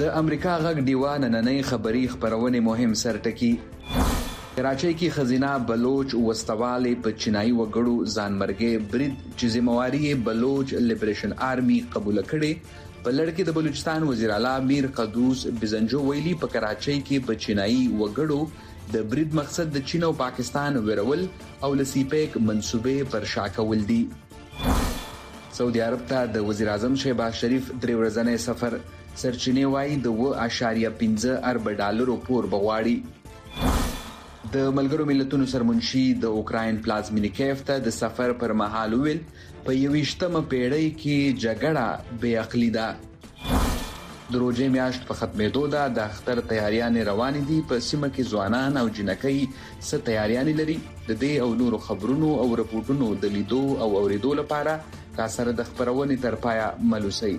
د امریکا غږ ډیوا نننۍ خبري خبرونه مهم سرټکی. کراچۍ کې خزینه بلوچ وسطواله په چینایي وګړو ځانمرګي برید چې ذمہواری بلوچ لیبریشن آرمي قبول کړي. په لړ کې د بلوچستان وزیر اعلی میر قدوس بزنجو ویلي په کراچۍ کې په چینایي وګړو د برید مقصد د چین او پاکستان ویرول او لسیپیک منسوبې پر شا کول دي. سعودي عرب ته د وزیر اعظم شهباز شریف درې ورځنی سفر سرچینې وایي د 2.15 ارب ډالرو پور بغواړي. د ملګرو ملتونو سرمنشي د اوکراین پلازمینی کیف ته د سفر پر مهال ویل په 21مه پیړۍ کې جګړه بې عقلی ده. د روژې میاشت په ختمېدو ده. د اختر تیاریانې روانې دي. په سیمه کې ځوانان او جنکۍ څه تیاریانې لري؟ د دې او نورو خبرونو او رپورټونو د لیدو او اوریدو لپاره تاسو د خبرونې تر پایا ملوسي.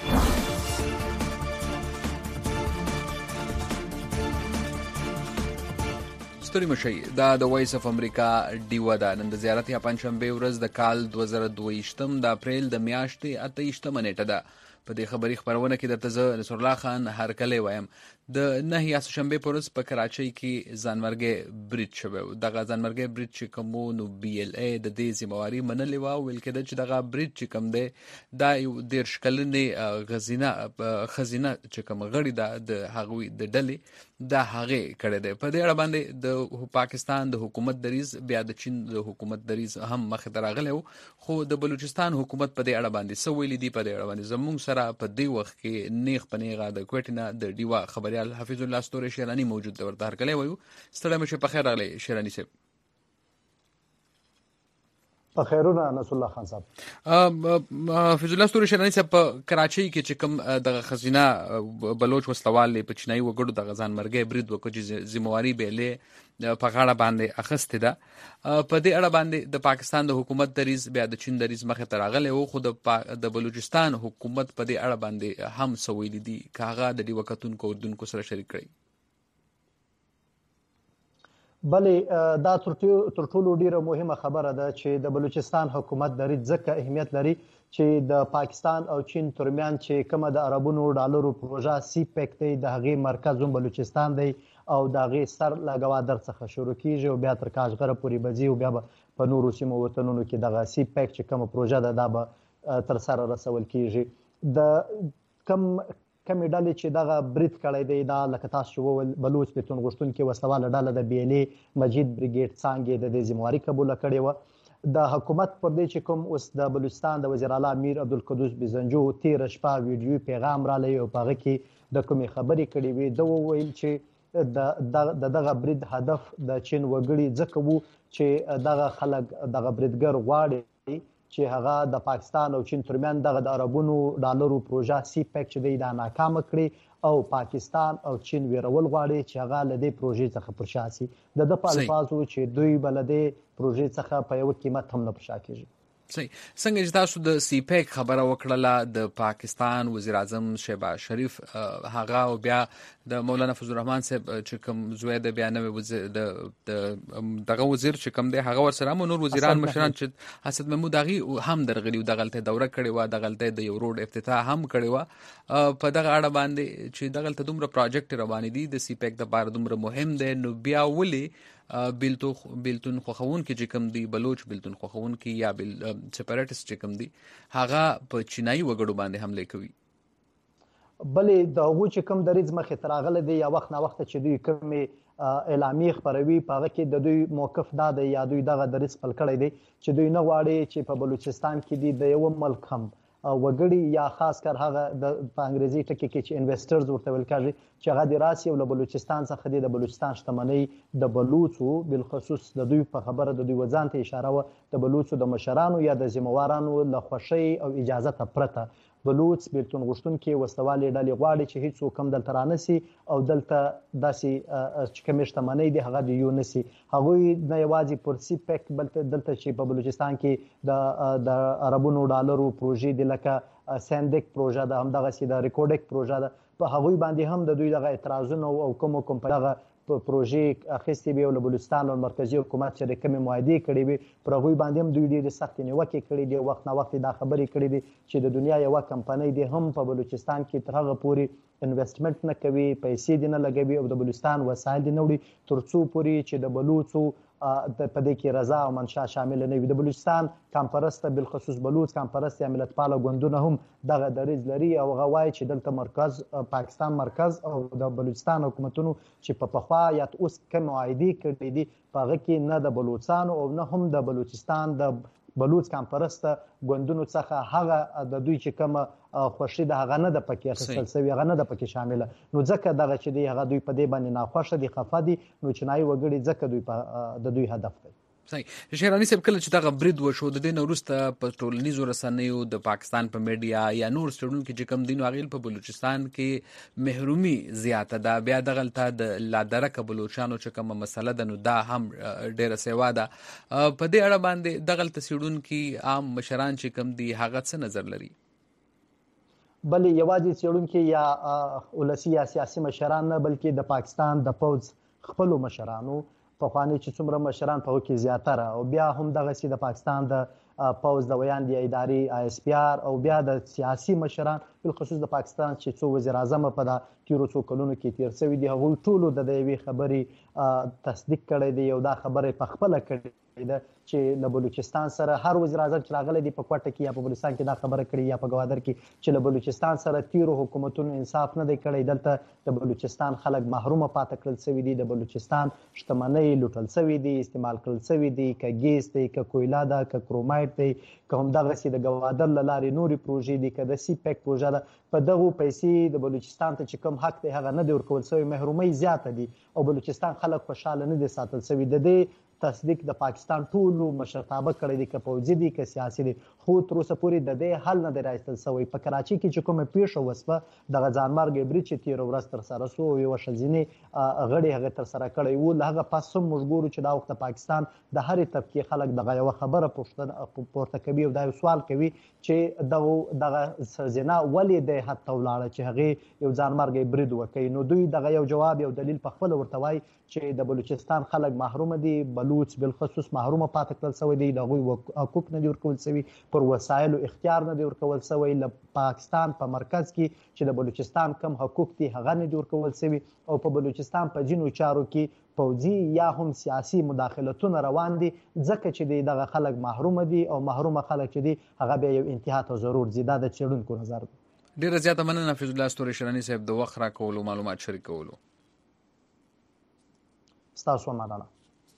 ستوري مشي دا د وایس اف امریکا ډیوا ده. نن د زیارت یا پنځشنبه ورځ د کال 2022 د اپریل د میاشتې 28 نیټه ده. په دې خبري خبرونه کې درته زه نصر الله خان هرکلی وایم. د نهي یاسوشنبه په ورځ په کراچۍ کې ځانمرګي برید شوی. دغه ځانمرګي برید چې کوم نو بي ال اي د دې ذمہواری منلې و ویل کېده چې دغه برید چې کوم دی دا یو ډیر شکلنې خزینه چې کوم غړي د هغوی د ډلې دا هغه کړی دی. په دې اړه باندې د پاکستان د حکومت دریز بیا د چین د حکومت دریز هم مخ ته راغلی، خو د بلوچستان حکومت په دې اړه باندې څه ویلي دي. په دې اړه باندې زموږ سره په دې وخت کې نیغ په نیغه د کوټینا د ډیوا خبريال حفیظ الله ستوري شیرانی موجود دی. ورته هرکلی وایو. ستړی مشه په خیر راغلی شیرانی صاحب. په خیرونه نصر الله خان صاحب. حفیظ الله ستوري شیرانی صاحب په کراچۍ کې چې کوم د خزینه بلوچ وسلوال په چینایي وګړو د ځانمرګي برید وکړي چې ذمہواری بیلې په غاړه باندې اخستې ده. په دې اړه باندې د پاکستان د حکومت دریز بیا د چین دریز مخه ته راغلی و، خو د بلوچستان حکومت په دې اړه باندې هم څه ویلي دي که هغه د دې وکتونکو اردوونکو سره شریک کړي. بلې دا تر ټولو ډیره مهمه خبره ده چې د بلوچستان حکومت دریز ځکه اهمیت لري چې د پاکستان او چین ترمنځ چې کومه د عربونو ډالرو پروژه سی پیک دی د هغې مرکز هم بلوچستان دی او د هغې سر له ګوادر څخه شروع کیږي او بیا تر کاشغره پورې به ځي او بیا به په نورو سیمو وطنونو کې دغه سی پیک چې کومه پروژه ده دا به تر سره رسول کیږي. د کمې ډلې چې دغه برید کړی دی دا لکه تاسو چې وویل بلوچ بیتون غوښتونکې وسلواله ډله د بیلې مجید بریګیډ څانګې د دې ذمہواري قبوله کړې وه. د حکومت پر دې چې کوم اوس د بلوچستان د وزیر اعلی میر عبدالقدوس بزنجو تېره شپه ویډیوي پیغام رالی او په هغه کې د کومې خبرې کړې وې. ده وویل چې د دغه برید هدف د چین وګړي ځکه وو چې دغه خلک دغه بریدګر غواړي چې هغه د پاکستان او چین ترمنځ دغه د عربونو ډالرو پروژه سی پیک چې دی دا ناکامه کړي او پاکستان او چین ویرول غواړي چې هغه له دې پروژې څخه پر شا سي. د ده په الفاظو چې دوی به له دې پروژې څخه په یوه قیمت هم نه پر شا کېږي. صحیح. څنګه چې تاسو د سی پیک خبره وکړله د پاکستان وزیر اعظم شهباز شریف هغه او بیا د مولانا فضل الرحمن صاحب چې کوم زوی د بیا نوی وزیر دغه وزیر چې کوم دی هغه ورسره هم نور وزیران مشران چې حسد محمود هغې هم درغلي و دغلته دوره کړې وه دغلته د یو روډ افتتاح هم کړې وه. په دغه اړه باندې چې دغلته دومره پراجیکټ روانې دي د سی پیک دپاره دومره مهم دی نو بیا ولې بیلتون خوښونکي چې کوم دي بلوچ بیلتون خوښونکي یا سپریټسټ چې کوم دي هغه په چینایي وګړو باندې حمله کوي؟ بلې د هغوی چې کوم دریځ مخې ته راغلی دی یا وخت ناوخته چې دوی کومې اعلامیې خپروي په هغه کې د دوی موقف دا دی یا دوی دغه دریځ خپل کړی دی چې دوی نه غواړي چې په بلوچستان کې دي د یوه ملک هم وګړي یا خاص کر هغه په انګریزي ټکي کې چې انویسټرز ورته ویل کېږي چې هغه د راسي او له بلوچستان څخه دی د بلوچستان شتمنۍ د بلوڅو بالخصوص د دوی په خبره د دوی وځان ته اشاره وه د بلوڅو د مشرانو یا د ذمہوارانو له خوښۍ او اجازه ته پرته بلوچ بیلتون غوښتونکي وسلوالې ډلې غواړي چې هیڅوک هم دلته رانسي او دلته داسې چې کومې شتمنۍ دي هغه د یو نسي. هغوی نه یوازې پر سی پیک بلکې دلته چې په بلوچستان کې د عربونو ډالرو پروژې دي لکه سیندک پروژه ده همدغسې د ریکوډک پروژه ده په هغوی باندې هم د دوی دغه اعتراضونه او کوم په دغه پروژې اخیستې وي او له بلوچستان او مرکزي حکومت چې د کومې معاهدې کړې وي پر هغوی باندې هم دوی ډېرې سختې نیوکې کړې دي. وخت نا وخت دا خبرې کړې دي چې د دنیا یوه کمپنۍ دې هم په بلوچستان کې تر هغه پورې انویسټمنټ نه کوي، پیسې دې نه لګوي او د بلوچستان وسایل دې نه وړي تر څو پورې چې د بلوڅو په دې کې رضا او منشا شامل نه وي. د بلوچستان کمپرسته بالخصوص بلوچ کمپرست یا ملتپاله ګوندونه هم دغه دریځ لري او هغه وایي چې دلته مرکز پاکستان مرکز او د بلوچستان حکومتونو چې په پخوا یا اوس کوم معاهدې کړې دي په هغه کې نه د بلوچستان او نه هم د بلوچستان د بلوچ کمپرست ګوندونو څخه هغه د دوی چې کوم خوشي د هغه نه د پکې اخیستل شوی، هغه نه د پکې شامله. نو ځکه دغه چې دی هغه دوی په دې باندې ناخوښه دي، خفه دي، نو چنایي وګړي ځکه دوی د دوی هدف دی. صحیح. شهراني صاحب کله چې دغه برید وشو د دې نه وروسته په ټولنیزو رسنیو د پاکستان په میډیا یا نور څېړونکي چې کوم دي نو هغې په بلوچستان کې محرومي زیاته ده. بیا دغلته د لادرکه بلوچانو چې کومه مسله ده نو دا هم ډېره سیوا ده. په دې اړه باندې دغلته څېړونکي عام مشران چې کوم دي هغه څه نظر لري؟ بلې یوازې څېړونکي یا ولسي یا سیاسي مشران نه بلکې د پاکستان د پوځ خپلو مشرانو پخواني چې څومره مشران په هغو کې زیاتره او بیا هم دغسې د پاکستان د پوځ د ویاندې ادارې ISPR او بیا د سیاسي مشران بالخصوص د پاکستان چې څو وزیر اعظم په د تیرو څو کلونو کې تیر شوي دي هغوی ټولو د یوې خبرې تصدیق کړی دی او دا خبره په خپله کړې ده چې له بلوچستان سره هر وزیر اعظم چې راغلی دی په کوټه کې یا په بلوچستان کې دا خبره کړې یا په ګوادر کې چې له بلوچستان سره تیرو حکومتونو انصاف نه دی کړی. دلته د بلوچستان خلک محرومه پاتې کړل شوي دي، د بلوچستان شتمنۍ لوټل شوي دي، استعمال کړل شوي دي، که ګیس دی، که کویلا ده، که کرومایټ دی، که همدغسې د ګوادر له لارې نورې پروژې دي، که د سی پیک پروژه ده. په دغو پیسې د بلوچستان ته چې کوم حق دی هغه نه دی ورکول شوی، محرومۍ زیاته دي او بلوچستان خلک خوشحاله نه دي ساتل شوي. د دې تصدیق د پاکستان ټولو مشرتابه کړی دی، که پوځي دي که سیاسي دي، خو تر اوسه پورې د دې حل نه دی راایستل شوی. په کراچۍ کې چې کومه پیښه وسوه دغه ځانمرګی برید چې تېره ورځ ترسره سو او یوه ښځینې غړي هغه ترسره کړی و، له هغه پس هم موږ ګورو چې دا وخت د پاکستان د هرې طبقې خلک دغه یوه خبره پورته کوي او دا یو سوال کوي چې دغه ښځینه ولې دی حد ته ولاړه چې هغې یو ځانمرګی برید وکوي. نو دوی دغه یو جواب یو دلیل پخپله ورته وایي چې د بلوچستان خلک محرومه دي، بلوچ بالخصوص محرومه پاتې کړل شوی دی، د هغوی حقوق نه دي ورکول شوي، پر وسایلو اختیار نه دی ورکول شوی. له پاکستان په مرکز کې چې د بلوچستان کم حقوق دي هغه نه دي ورکول شوي او په بلوچستان په ځینو چارو کې پوځي یا هم سیاسي مداخلتونه روان دي ځکه چې دغه خلک محرومه دي او محرومه خلک چې دي هغه بیا یو انتها ته ضرور دي. دا د څېړونکو نظر دی. ډېره زیاته مننه حفیظ الله ستوري شراني صاحب د وخت راکولو معلومات شریکولو. ستاسو مننه.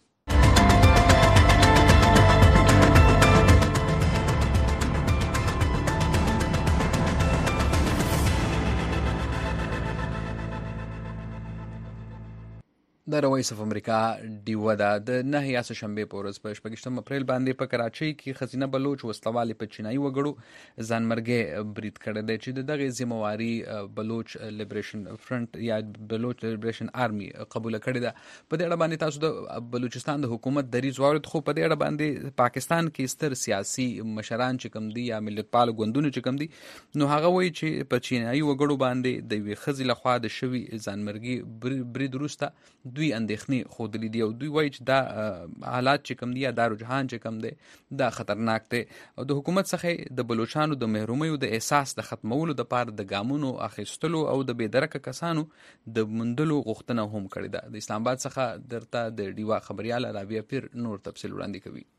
د وایس اف امریکا ډیوه ده د 9 شنبې په ورځ په 28 اپریل باندې په کراچۍ کې ښځینه بلوچ وسلوالې په چینایي وګړو ځانمرګي برید کړی دی چې د دغې ذمواري بلوچ لیبریشن فرنٹ یا بلوچ لیبریشن آرمي قبوله کړې ده. په دې اړه باندې تاسو د بلوچستان د حکومت دریځ واورید، خو په دې اړه باندې پاکستان کې ستر سیاسي مشران چې کوم دي یا ملتپال ګوندونه چې کوم دي نو هغه وایي چې په چینایي وګړو باندې د یوې ښځې لخوا د شوي ځانمرګي برید وروسته دوی اندېښنې ښودلې دي او دوی وایي چې دا حالات چې کوم دي یا دا رجحان چې کوم دی دا خطرناک دی او د حکومت څخه د بلوچانو د محرومیو د احساس د ختمولو دپاره د ګامونو اخیستلو او د بېدرکه کسانو د موندلو غوښتنه هم کړې ده. د اسلام آباد څخه درته د ډیوا خبریاله رابعه پیر نور تفصیل وړاندې کوي.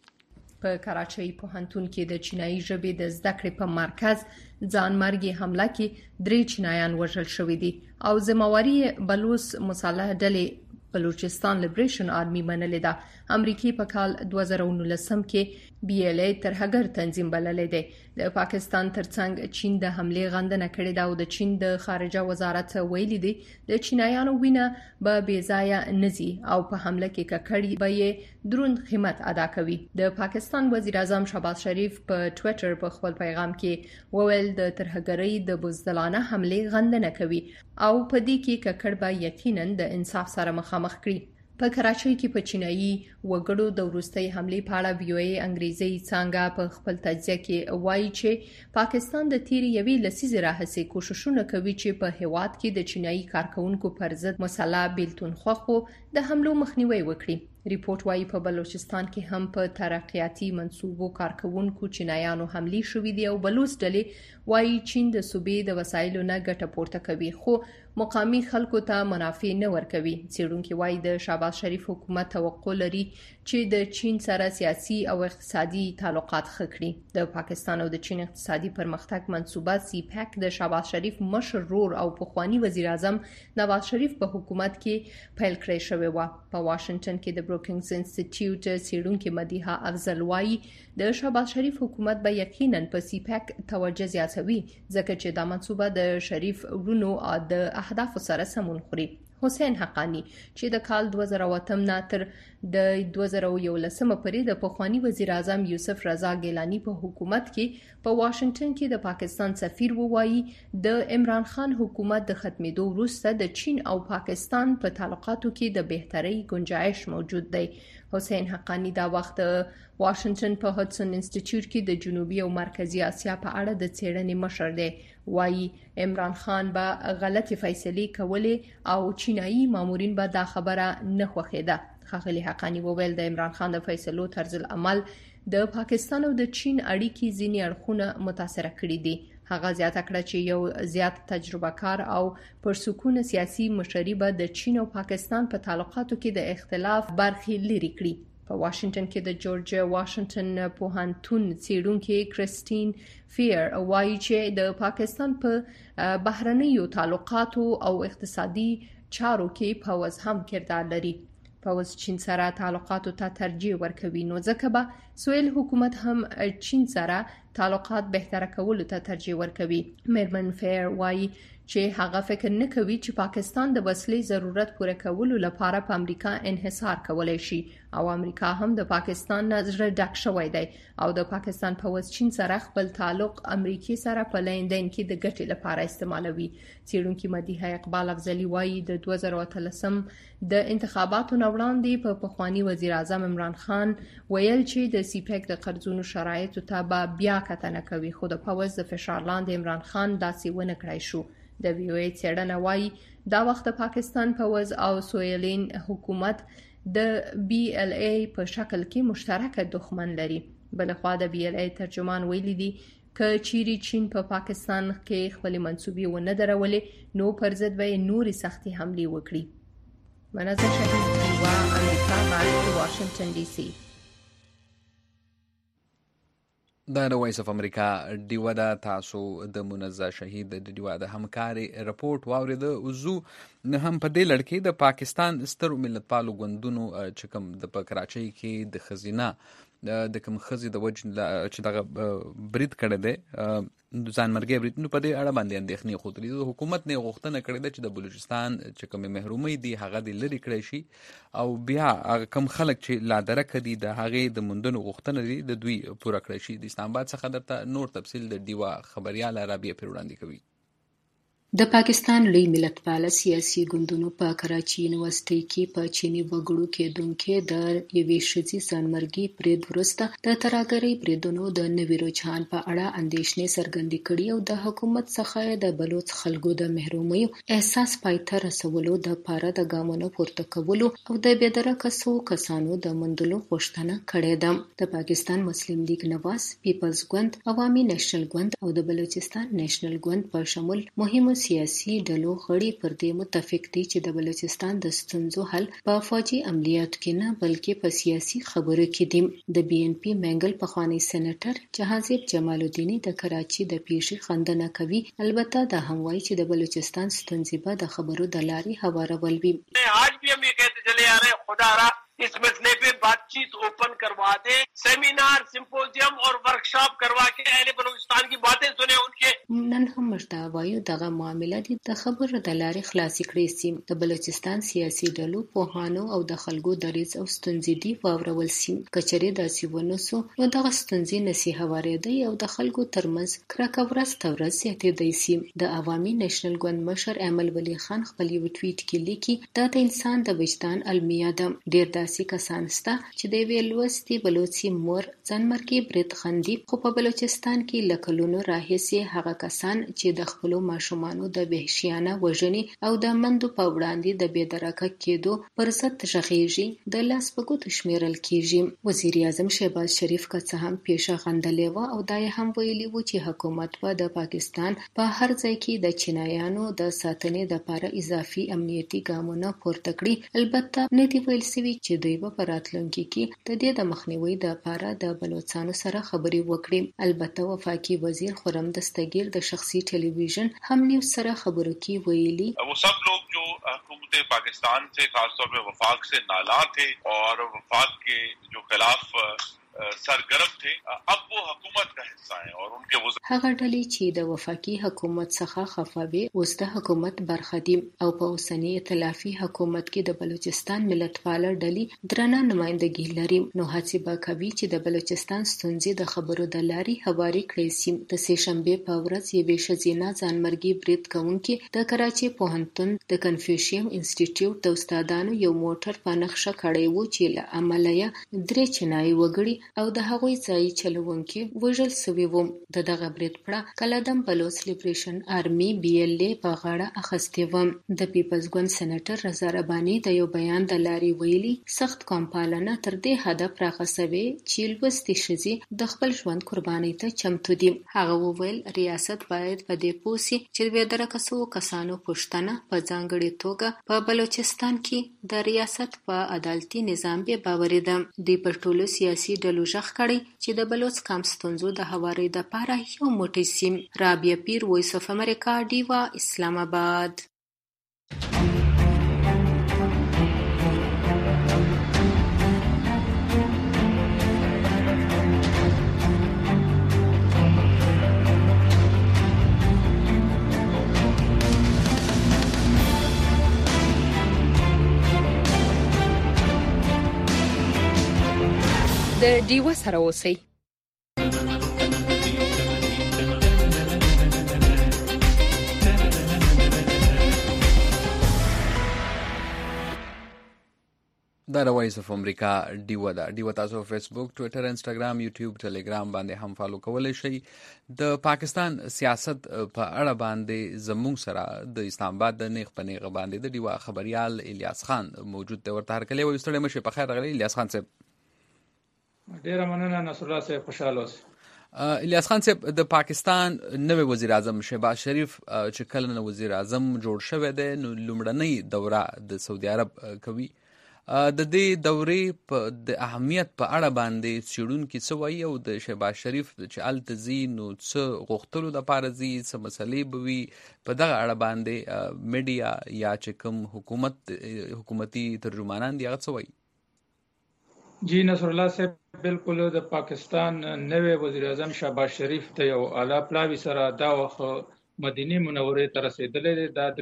په کراچۍ پوهنتون کې د چینایي ژبې د زده کړې په مرکز ځانمرګي حمله کې 3 چینایان وژل شوي دي او ذمواري بلوچ مسلح ډلې بلوچستان لیبریشن آرمي منلې ده. امریکای په کال 2019 کې BLA ترهګر تنظیم بللی دی. د پاکستان ترڅنګ چین د حملې غندنه کړې ده او د چین د خارجه وزارت ویلي دی د چینایانو وینه به بېځایه نزي او په حمله کې ککړی به یې دروند قیمت ادا کوي. د پاکستان وزیر اعظم شهباز شریف په ټوئیټر په خپل پیغام کې وویل د ترهګرۍ د بزدلانه حملې غندنه کوي او په دې کې ککړ به یقینا د انصاف سره مخامخ کړي. په کراچۍ کې په چینایي وګړو د وروستۍ حملې په اړه VOA انګریزي څانګه په خپل تجزیه کې وایي چې پاکستان د تیرې یوې لسیزې راهیسې کوششونه کوي چې په هیواد کې د چینایي کارکونکو پر ضد مسلح بیلتون خوښو د حملو مخنیوي وکړي. ریپورت وايي په بلوچستان کې هم په ترقیاتي منصوبو کارکونکو چینایانو حملې شوې دي او بلوچ ډلې وايي چین د صوبې د وسایلو نه ګټه پورته کوي خو مقامي خلکو ته منافع نه ورکوي. څېړونکي وايي د شهباز شریف حکومت توقع لري چې د چین سره سیاسي او اقتصادي تعلقات ښه کړي. د پاکستان او د چین اقتصادي پرمختګ منصوبه سی پیک د شهباز شریف مشر رور او پخوانی وزیر اعظم نواز شریف په حکومت کې پیل کړی شوی و. په واشنگټن کې د بروکینګز انسټیټیوټ څېړونکي مدیحه افضل وايي د شهباز شریف حکومت به یقینا په سی پیک توجه زیاتوي ځکه چې دا منصوبه د شریف ورونو د اهدافو سره سمون خوري. حسین حقانی چې د کال 2008 نه تر د 2011 پورې د پخوانی وزیر اعظم یوسف رضا ګیلانی په حکومت کې په واشنگټن کې د پاکستان سفیر وایي د عمران خان حکومت د ختمېدو وروسته د چین او پاکستان په تعلقاتو کې د بهترۍ گنجائش موجود دی. حسین حقانی دا وخت واشنگټن په هډسن انسټیټیوټ کې د جنوبي او مرکزی اسیا په اړه د څېړنې مشر دی. وايي عمران خان به غلطي فیصلې کولې او چینایي مامورین به دا خبره نه خوښېده. ښاغلي حقانی وویل د عمران خان د فیصلو طرز العمل د پاکستان او د چین اړیکې ځینې اړخونه متاثره کړي دي. هغه زیاته کړه چې یو زیات تجربه کار او پرسکونه سیاسي مشري به د چین او پاکستان په تعلقاتو کې د اختلاف برخې لري کړي. په واشنگټن کې د جورج واشنگټن پوهنتون څېړونکي کریستین فیر وايي چې د پاکستان په بهرنیو تعلقاتو او اقتصادي چارو کې پوز هم کردار لري. پوز چین سره تعلقاتو ته ترجیح ورکوي نو ځکه به سویل حکومت هم چین سره تعلقات بهتره کولو ته ترجیح ورکوي. میرمن فیر وايي چې هغه فکر نه کوي چې پاکستان د وسلې ضرورت پوره کولو لپاره په امریکا انحصار کولای شي او امریکا هم د پاکستان نه زړه ډک شوی دی او د پاکستان پوز چین سره خپل تعلق امریکای سره په لیندین کې د ګټې لپاره استعمالوي. څېړونکي مدیحه اقبال افضلی وايي د 2013 د انتخاباتو نه وړاندې په پخوانی وزیر اعظم عمران خان ویل چې د سی پیک د قرضونو شرایطو ته به بیا کتنه کوي خو د پوز د فشار لاندې عمران خان داسې ونه کړای شو. د وی او ای څېړنه وايي دا وخت پاکستان پوز او سویلین حکومت د بی ال ای په شکل کې مشترک دښمن لري. بلخوا د بی ال ای ترجمان ویلي دي که چیرې چین په پاکستان کې خپل منصوبې ونه درولې نو پر ضد به نوري سختي حملې وکړي. منازل شهید و امریکا غږ واشنگټن ډي سي. د وایس اف امریکا ډیوه ده. تاسو د منزه شهید د ډیوه د همکاري رپورت واورید. وزو هم په دې لړ کې د پاکستان ستر ملتپالو ګوندونو چې کوم د کراچۍ کې د خزینه د کوم خزي د وجه چې دغه برید کړی دی ځانمرګي برید نو په دې اړه باندې اندېښنې خوتري. حکومت نه غوښتنه کړې ده چې د بلوچستان چې کوم محرومي دي هغه د لری کړی شي او بیا کم خلک چې لا درکه دي د هغه د مندونو غوښتنه دي د دوی پوره کړی شي. د اسلام آباد څخه درته نور تفصیل د دیوا خبريال رابعه پر وړاندې کوي. د پاکستان لوی ملتپاله سیاسي ګوندونو په کراچۍ یونیورسيټي کې په چینی وګړو کېدونکو د یوې ښځې ځانمرګي برید وروسته د ترهګرۍ بریدونو د نوي رجحان په اړه اندېښنې څرګندې کړې او د حکومت څخه د بلوچ خلکو د محرومیو احساس پای ته رسولو دپاره د ګامونو پورته کولو او د بېدرکه کسانو د موندلو غوښتنه کړې ده. د پاکستان مسلم لیگ نواز، پیپلز ګوند، عوامي نیشنل ګوند او د بلوچستان نیشنل ګوند په شمول مهمو سیاسي ډلو غړي پر دې متفق دي چې د بلوچستان د ستونزو حل په فوجي عملیاتو کې نه بلکې په سیاسي خبرو کې دي. د بي ان پي منګل پخوانی سېنیټر جهازیب جمال الدین د کراچۍ د پیښې خندنه کوي. البته دا هم وایي چې د بلوچستان ستونزې به د خبرو د لارې هوارول وي. آج भी हम ये कहते चले आ रहे हैं खुदा रहा इस मसले पे बातचीत ओपन करवा दे, सेमिनार, सिम्पोजियम और वर्कशॉप करवा के अहले बलूचिस्तान की बातें सुने उनके. نن هم مردا وایو دغه معامله دي د خبرو د لارې خلاصې کړې سي. د بلوچستان سیاسي ډلو پوهانو او د خلکو دریځ او ستونزې دي واورول سي. کچري داسې ونوسو نو دغه ستونزې نسی هوارېدی او د خلکو ترمنځ کرکه ورځ ته ورځ زیاتېدی سي. د عوامي نیشنل ګوند مشر ایمل ولی خان خپل یو ټویټ کې لیکي دا د انسان د وجدان المیه ده. ډېر داسې کسان شته چې د یوې لوستې بلوچي مور ځانمرګي برید خندي خو په بلوچستان کې له کلونو راهیسې هغه کسان چې د خپل ماشومانو د وحشیانه وژنې او د مندو په وړاندې د بېدرکه کېدو پر ضد غږیږي د لاس په ګوتو شمیرل کیږي. وزیر اعظم شهباز شریف که څه هم پیشه غندلې وه او دا یې هم ویلي و چې حکومت به د پاکستان په هر ځای کې د چینایانو د ساتنې لپاره اضافي امنیتي ګامونه پورته کړي. البته نه دی ویل شوي چې دوی به په راتلونکي کې د دې د مخنیوي لپاره د بلوچستانو سره خبرې وکړي. البته وفاقي وزیر خرم دستگیر د شخصي ټلویزیون هم نیوز سره خبرو کې ویلي वो सब लोग जो हुकूमत पाकिस्तान से खासतौर पे वफाक से नाला थे और वफाक के जो खिलाफ सरगर्म थे अब वो हुकूमत का हिस्सा हैं और उनके هغه ډلې چې د وفاقي حکومت څخه خفوي اوس د حکومت برخه دي او په اوسنی ائتلافي حکومت کې د بلوچستان ملتپال ډلې درنه نمائندګي لري. نو هڅه به کوي چې د بلوچستان ستونزې د خبرو د لارې هواري کړي سي. د سه شنبه په ورځ یوې ښځینه ځانمرګي برید کوونکې د کراچي پوهنتون د کنفوشیم انسټیټیوټ د استادانو یو موټر په نقشه کړی و چې له امله یې 3 چینایي وګړي او د هغوی ځای چلوونکي وژل شوي وو. د دغه برید پړه کلادم بلوچ لیبریشن آرمي BLA په غاړه اخیستې وه. د پیپلز ګوند سېنیټر رضا رباني د یو بیان د لارې ویلي سخت قوم پالنه تر دې حده پراخه شوې چې لوستې ښځې د خپل ژوند قربانۍ ته چمتو دي. هغه وویل ریاست باید په دې پوه سي چې بېدرکه شوو کسانو پوښتنه په ځانګړې توګه په بلوچستان کې د ریاست په عدالتي نظام بې باوري ده. دوی پر ټولو سیاسي ډلو ژغ کړی چې د بلوچ قام ستونزو د هواري دپاره یو موټی سیم. رابعه پیر، وایس اف امریکا، ډیوا، اسلام آباد. د ډیوا سره اوسئ. دا وایس اف امریکا ډیوا ده. ډیوا تاسو فیسبوک، ټویټر، انسټاګرام، یوټیوب، ټلګرام باندې هم فالو کولی شئ. د پاکستان سیاست په اړه باندې زموږ سره د اسلام آباد د نیغ په نیغه باندې د ډیوا خبريال الیاس خان موجود دی. ورته هرکلی وایو. ستړی مشه. په خیر راغلی الیاس خان صاحب. ډیره مننه نصر الله صاحب، خوشاله اوسئ. الیاس خان صاحب، د پاکستان نوی وزیر اعظم شهباز شریف چې کله نه وزیر اعظم جوړ شوی دی نو لومړنۍ دوره د سعودي عرب کوي. د دې دورې په د اهمیت په اړه باندې څېړونکي څه وایي او د شهباز شریف چې هلته ځي نو څه غوښتلو دپاره ځي، څه مسلې به وي، په دغه اړه باندې میډیا یا چې کوم حکومتي ترجمانان دي هغه څه وایي؟ جی نصر الله صاحب، بالکل د پاکستان نوی وزیر اعظم شهباز شریف ته یو اعلی پلاوي سره دا وخت مدینه منورې ته رسیدلی دی. دا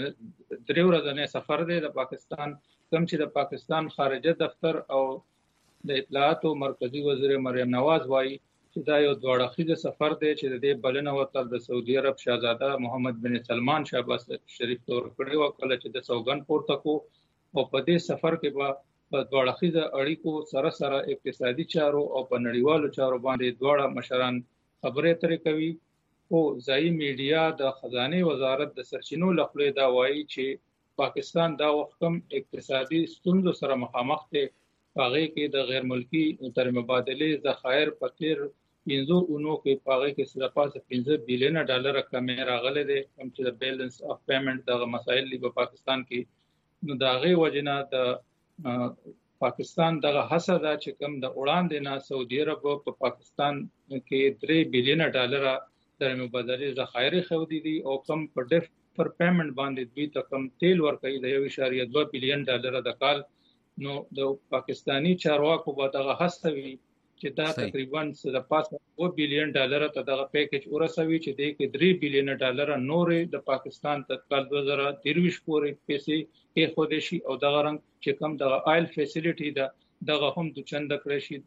3 ورځنی سفر دی د پاکستان، کوم چې د پاکستان خارجه دفتر او د اطلاعاتو مرکزی وزیر مریم نواز وایي چې دا یو دوړاخیزه سفر دی چې د دې بلنه ورته د سعودي عرب شاهزاده محمد بن سلمان شهباز شریف ته ورکړې وه کله چې د سوګند پورته کو. او په دې سفر کې به په دوړاخیزه اړیکو سره سره اقتصادي چارو او په نړیوالو چارو باندې دواړه مشران خبرې اترې کوي. او ځایي میډیا د خزانه وزارت د سرچینو له خولې دا وایي چې پاکستان دا وخت کم اقتصادي ستونزو سره مخامخ دی. هغه کې د غیر ملکی تر مبادلې ذخایر په تیر 15 اونو کې هغه کې صرف 15 بلین ډالر کمې راغلي دي. کوم چې د بیلنس اف پیمنٹ د مسایل په پاکستان کې نو دا غي وجنه د پاکستان دغه هڅه ده چې کوم د وړاندې نه سعودي عرب په پاکستان کې 3 بلین ډالر د مبادلې ذخایر خودي دي او کوم په پر پیمنٹ باندې دوی ته کم تیل ورکوي د 1.2 بلین ډالر د کال. نو د پاکستانی چارواکو به دغه هڅه وي چې دا تقریبا د 5 بلین ډالر ته دغه پیکیج ورسوي چې د 3 بلین ډالر نورې د پاکستان تکال 2023 پورې پیسې کې خوده شي او دغه رنګ چې کم د آیل فیسیلیټي دا دغه هم د چند کړی شي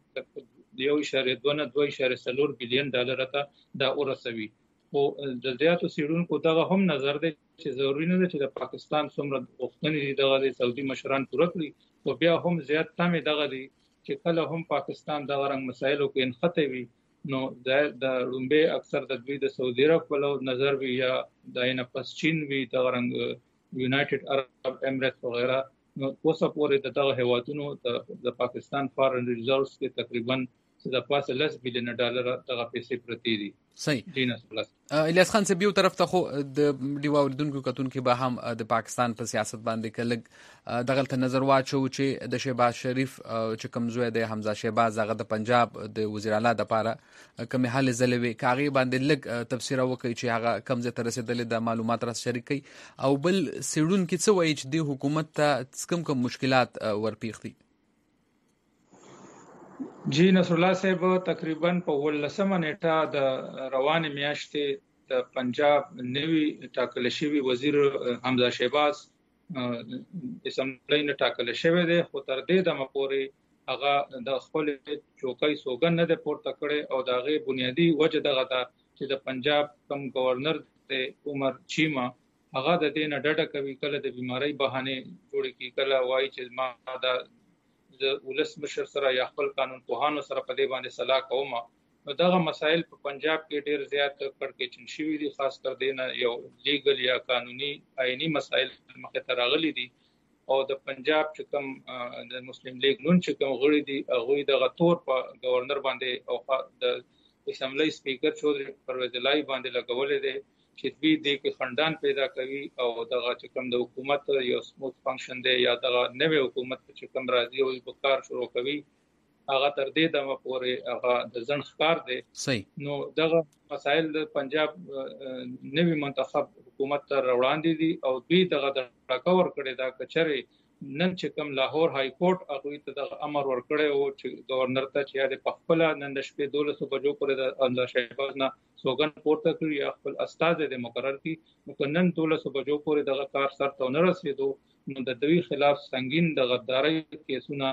د 1.2 بلین ډالر ته دا ورسوي. او د زیاتو سیډونکو دغه هم نظر دی چې ضروري نه ده چې د پاکستان څومره غوښتنې دي دغه د سعودي مشران پوره کړي. او بیا هم زیات تمه دغه دی چې کله هم پاکستان دغه رنګ مسایلو کې انخته وي نو د رومبه اکثر د دوی د سعودي عرب په نظر وی یا د نه پس چین وی د رنګ یونایټډ عرب امارات وغیرہ نو اوسه پورې دغه هیوادونو د پاکستان فارن ریزرவ்સ کې تقریبا د پاسه $10 بلین دغه پیسې پرتی دي. صحیح. جینس پلس الیاس خان صاحب یو طرف ته خو د ډیوا اوریدونکو کتونکو به هم د پاکستان په سیاست باندې کلګ دغه نظر واچو چې د شهباز شریف چې کمزوی دی حمزه شهباز هغه د پنجاب د وزیر اعلی د پاره کوم حل زلوي کاغي باندې لګ تفسیر وکړي چې هغه کمزې تر رسیدلې د معلومات را شریکي او بل سیډون کې څه وایي چې د حکومت ته کوم مشکلات ورپیښتي. جی نصر الله صاحب تقریبا په 18 نیټه د روان میاشتې د پنجاب نوی ټاکل شوی وزیر حمزه شهباز اسمبلی نه ټاکل شوی دی خو تر دې د مپوري هغه د خپل چوکۍ سوګن نه پورته کړي او دغه بنیادی وجه دغه چې د پنجاب کم گورنر ته عمر چیما هغه د دې نه ډډه کوي کله د بیماری بهانه جوړ کی کله وایي چې ما د ولس مشر سره یا خپل قانون پوهانو سره په دې باندې صلاح کوم نو دغه مسایل په پنجاب کې ډیر زیات کړکېچن شوي دي خاص کر دینه یو لیګل یا قانوني آئینی مسایل مخه ته راغلي دي او د پنجاب چې کوم د مسلم لیگ نون چې کوم غړي دي هغه دغه تور په گورنر باندې او د اسمبلی سپیکر چودري پرویز الهی باندې لګولې دي چې دوی د کې خندان پیدا کوي او دغه چې کوم د حکومت یو سموث فنکشن دی یا دغه نوې حکومت چې کوم راځي او په کار شروع کوي هغه تر دې د مپورې هغه د ځن ښکار دی. صحیح. نو دغه مسایل د پنجاب نوې منتخب حکومت ته وړاندې دي او دوی دغه د ټاکور کړي دا کچري نن چې کوم لاهور های کورټ هغه ته د امر ورکړی او چې گورنر ته چې د پخپل نن د شپې 12 بجو پورې د حمزه شهباز نه سوګن پورته کړی یا خپل استاد د مقرر کی نو نن 12 بجو پورې دغه کار سر ته نه رسیدو نو د دوی خلاف سنگین د غدارۍ کیسونه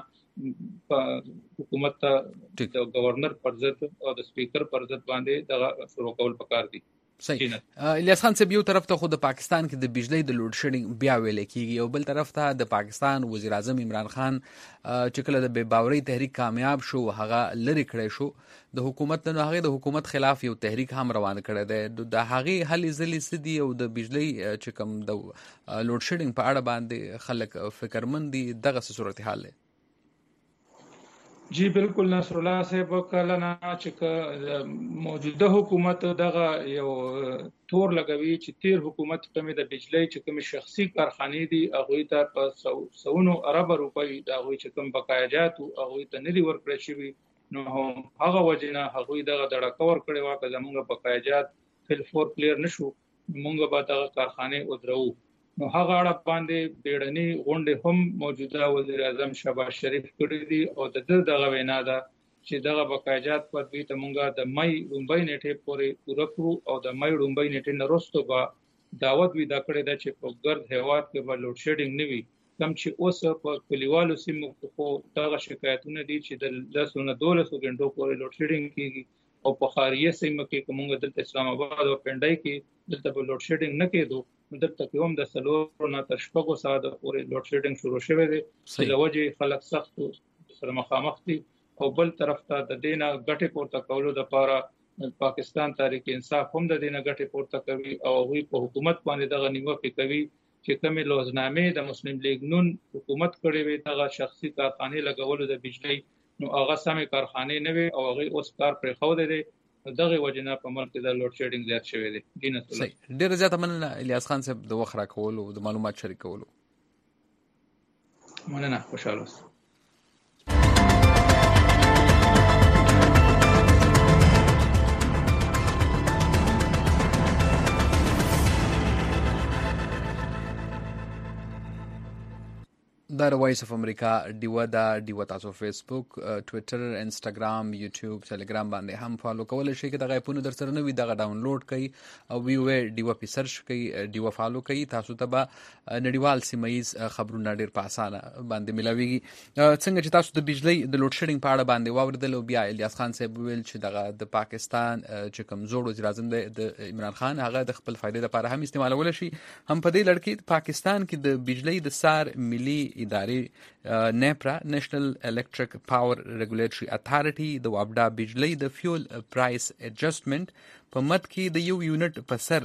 حکومت ته د گورنر پر ضد او د سپیکر پر ضد باندې دغه شروع کول پکار دي. صحیح. الیاس خان صاحب یو طرف ته خو د پاکستان کې د بجلی د لوډ شیډینګ بیا ویل کیږي او بل طرف ته د پاکستان وزیر اعظم عمران خان چې کله د بے باورۍ تحریک کامیاب شو هغه لری کړی شو د حکومت نه هغه د حکومت خلاف یو تحریک هم روان کړی دی د هغه حل ځلې سدي او د بجلی چې کوم د لوډ شیډینګ په اړه باندې خلک فکرمند دي دغه صورتحال دی. جی بالکل نصر الله صاحب کله نه چې موجوده حکومت دغه یو تور لګوي چې تیر حکومت ته د بجلی چې کوم شخصي کارخانې دي هغه ته په 100 ارب روپۍ د هغه چې کوم بقایجات هغه ته نه دی ورکړی شوی نو هغه وجنه هغه دغه دړه کور کړي واکه زمونږ بقایجات فل فور کلیر نشو مونږ به دغه کارخانه ودرو نو هغه اړه باندې بیړنی غونډه هم موجوده وزیر اعظم شهباز شریف کړی دی او دغه وینا ده چې دغه بقایجات په دوی ته مونږه د مای رومبای نیټه پورې پوره کړو او د مای رومبای نیټه نرستو به دعوت وی دا کړی ده چې په ګرد هواد کې به لوډ شیډینګ نوي کم چې اوس په کلیوالو سیمو کې دغه شکایتونه دي چې د 12 غنټو پورې لوډ شیډینګ کیږي او په خاریه سیمه کې کومه د اسلام آباد او پندای کې دلته په لوډ شیډینګ نه کېدو دلته کوم د سلور نه تر شپږو ساعت پورې لوډ شیډینګ شروع شوی دی چې د وجه خلک سخت سره مخامخ دي او بل طرف ته د دینه غټه پورته کولو د لپاره پاکستان تحریک انصاف هم د دینه غټه پورته کوي او وی په حکومت باندې دغه نیوکه کوي چې کومې لوزنامې د مسلم لیگ نون حکومت کړي وي دغه شخصي کارخانه لګولو د بجلی نو هغه سمې کارخانه نه وي او هغه اوس کار پرې خو دی دغه وجنه په ملک د لوډ شیډینګ زیات شوی دی. صحیح. ډیر زیات مننه الیاس خان صاحب د وخت راکولو او د معلومات شریکولو. مننه خوشاله اوسئ. دا وایس اف امریکا ډیوه تاسو فیسبوک ټوئیټر انسټاګرام یوټیوب ټلګرام باندې هم فالو کولای شئ چې دغه اپونه در سره نوي دغه ډاونلوډ کړئ او وی ډیوه په سرچ کړئ ډیوه فالو کړئ تاسو ته به نړیوال سیمایز خبرونه ډیر په اسانه باندې ملاويږي. څنګه چې تاسو د بجلی د لوډ شیډینګ په اړه باندې واوریدل او بیا الیاس خان صاحب ویل چې دغه د پاکستان چې کوم زوړ وزیر اعظم د عمران خان هغه د خپل فائدې لپاره هم استعمالول شي هم په دې لړ کې پاکستان کې د بجلی د سار ملي ادارې نیپرا نېشنل الکتریک پاور ریګولیټري اتھارټي د وابډا بجلی د فیول پرایس ایڈجسټمنټ په مد کې د یو یونټ په سر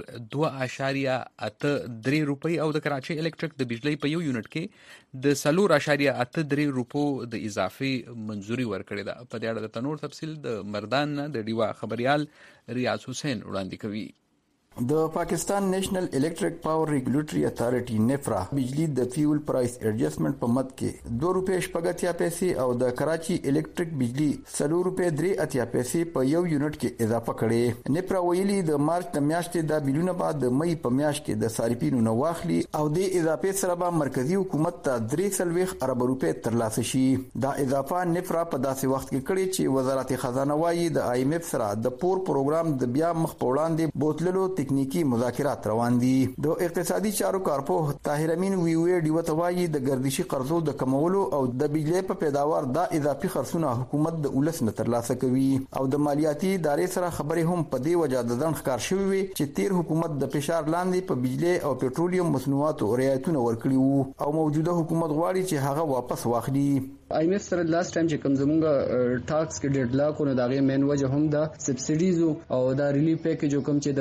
2.83 روپۍ او د کراچۍ الکتریک د بجلی په یو یونټ کې د 4.83 روپو د اضافي منځوري ورکړې ده. په دې اړه د تنور تفصیل د مردان د ډیوا خبريال ریاض حسین وړاندې کوي. د پاکستان نېشنل الکتریک پاور ریګولیټري اتھارټي نیپرا بجلی د فیول پرایس ایڈجسټمنټ په مد کې 2.80 پیسې او د کراچي الکتریک بجلی 4.83 په یو یونټ کې اضافه کړې. نیپرا ویلي د مارچ د میاشتې د بیلونه بعد د مئی په میاشت کې د صارفینو نو واخلي او د اضافه سره به مرکزی حکومت ته 3 ارب روپے ترلاسه شي. دا اضافه نیپرا په داسې وخت کې کړې چې وزارت خزانه وايي د IMF سره د پور پروګرام د بیا مخ په وړاندې بوتللو تکنیکی مذاکرات روان دي. د اقتصادي چارو کارپوه طاهر امین ویوي ډیوتوایي د ګردشي قرضو د کمولو او د بجلی په پیداوار د اضافي خرڅونه حکومت د ولس نه ترلاسه کوي او د مالیاتي ادارې سره خبرې هم په دې وجه د ځن ښکار شوی وي چې تیر حکومت د فشار لاندې په بجلی او پټرولیم مصنوعاتو رعایتونه ورکړي وو او موجوده حکومت غواړي چې هغه واپس واخلي. IMF سره لاست ټایم چې کوم زمونږ ټاکس کې ډېر لاکو نه داغه مین وجه هم د سبسایډیز او دا ریلیف پیکیج کوم چې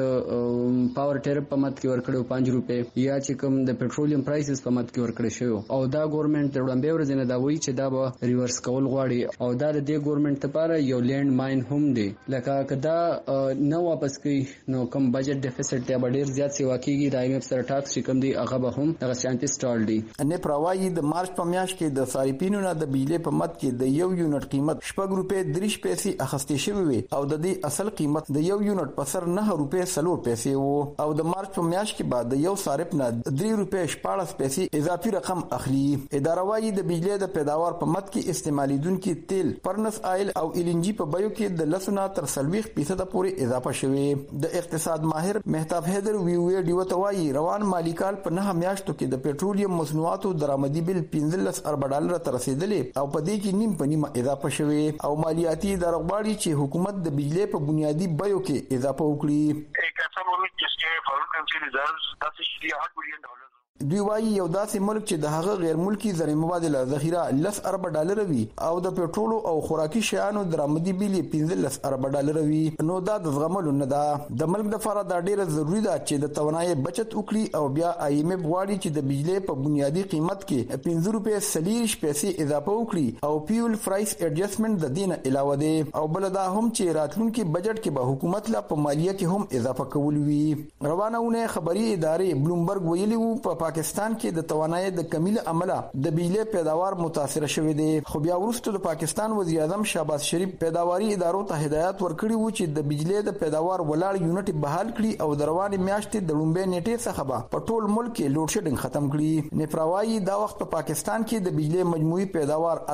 د پاور ټیرف په مت کې ورکړو 5 روپے یا چې کوم د پټرولیم پرایسز په مت کې ورکړی شو او دا ګورنمنت د وړاندې ورځ نه دا وایي چې دا به ریورس کول غواړي او دا د دې ګورنمنت لپاره یو لینډ ماین هم دی. لکه کدا نو واپس کوي نو کوم بجټ ډیفیسټ ته ډېر زیات سیوا کیږي. د IMF سره ټاکس چې کوم دی هغه به هم دغه شانتي سټال دی. نه پروايي د مارچ په میاشت کې د صارفینو نه د بجلی په مد کې د یو یونټ قیمت 6 روپے 3 پیسې اخستې شوی وي او د دې اصل قیمت د یو یونټ په سر 9 روپے 4 پیسې وو او د مارچ په میاشت کې بعد یو صارف نه 3 روپے 14 پیسې اضافي رقم اخلي. اداره وايي د بجلی د پیداوار په مد کې استعمالیدونکو تیل پرنس آیل او LNG په بیو کې د لسونه تر 40% پورې اضافه شوی. د اقتصاد ماهر مهتاب حیدر ویوي ډیوتوایي روان مالی کال په 9 میاشتو کې د پټرولیم مصنوعاتو درآمدي بل 15 ارب ډالر ته رسیدلې او په دې کې نیم په نیمه اضافه شوی او مالیاتي اداره غواړي چې حکومت د بجلی په بنیادی بیو کې اضافه وکړي. एक ऐसा मुल्क जिसके foreign currency reserves 10.8 billion dollar دوی وايي یو داسې ملک چې د هغه غیر ملکی زر مبادله ذخیره 10 ارب ډالر وي او د پټرول او خوراکي شیانو درآمدي بیل 15 ارب ډالر وي نو دا د زغملو نه ده. د ملک د لپاره دا ډیره ضروری ده چې د توانایي بچت وکړي او بیا IMF غواړي چې د بجلی په بنیادی قیمت کې 15 روپے 40 پیسې اضافه وکړي او فیول پرایس ایڈجسټمنټ د دین علاوه دی او بل دا هم چې راتلونکي بجټ کې به حکومت لا په مالیه کې هم اضافه کول وي. روانهونه خبري ادارې بلومبرګ ویلي وو په پاکستان کې د توانایي د کمی له امله د بجلی پیداوار متاثر شوی دی خو بیا وروسته د پاکستان وزیر اعظم شهباز شریف پیداواري ادارو ته هدایت ورکړي وو چې د بجلی د پیداوار ولاړ یونټ بحال کړي او د رواني میاشتې د لومبې نیټې څخه په ټول ملک کې لوډ شیډینګ ختم کړي. نیپراوایي دا وخت په پاکستان کې د بجلی مجموعي پیداوار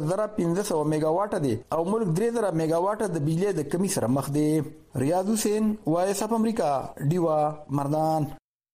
3500 میگا واټ دی او ملک 3000 میگا واټ د بجلی د کمی سره مخ دی. ریاض حسین وایس اف امریکا ډیوا مردان.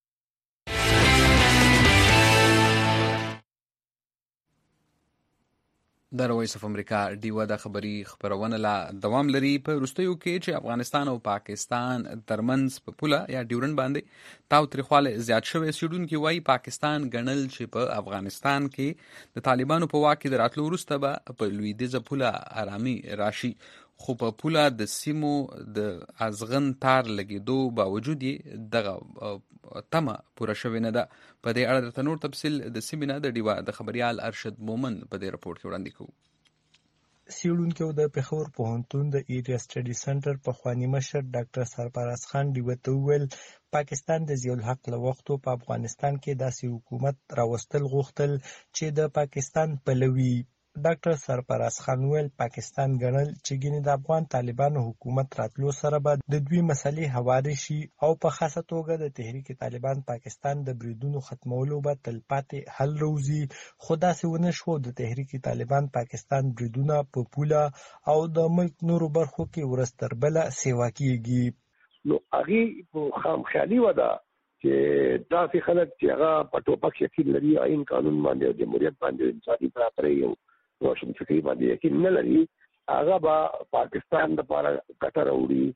د وایس اف امریکا ډیوا د خبري خبرونه لا دوام لري. په وروستیو کې چې افغانستان او پاکستان ترمنځ په پوله یا ډیورن باندې تاوتریخواله زیات شوی سیډونکو وایي پاکستان ګڼل چې په افغانستان کې د طالبانو په واک کې راتلو وروسته به په لویدیځه پوله آرامي راشي خو په پوله د سیمو د ازغن تار لګیدو باوجود دغه تمه پوره شوې نه ده. په دې اړه د نور تفصیل د سیمینه د ډیوا د خبريال ارشد مومن په دې رپورت کې وړاندې کوي. سیړونکو د پېښور پوهنتون د ایریا سټډي سنټر په خواني مشر ډاکټر سرفراز خان ډیوته ویل پاکستان د ضیاء الحق له وختو په افغانستان کې داسې حکومت راوستل غوښتل چې د پاکستان پلوي. ډاکټر سرفراز خان ویل پاکستان ګڼل چې ګینه د افغان طالبانو حکومت راتلو سره به د دوی مسلې هواري شي او په خاصه توګه د تحریک طالبان پاکستان د بریدونو ختمولو به تلپاتې حل روزي. خو داسې ونه شو. د تحریک طالبان پاکستان بریدونه په پوله او د ملک نورو برخو کې ورستربله سیوا کیږي. نو هغه په خام خیالي ودا چې داسې خلک چې هغه په ټوپک یقین لري آئین قانون باندې جمهوریت باندې انساني برابرۍ او روشن فکري باندې یقین نه لري هغه به پاکستان لپاره ګټه راوړي.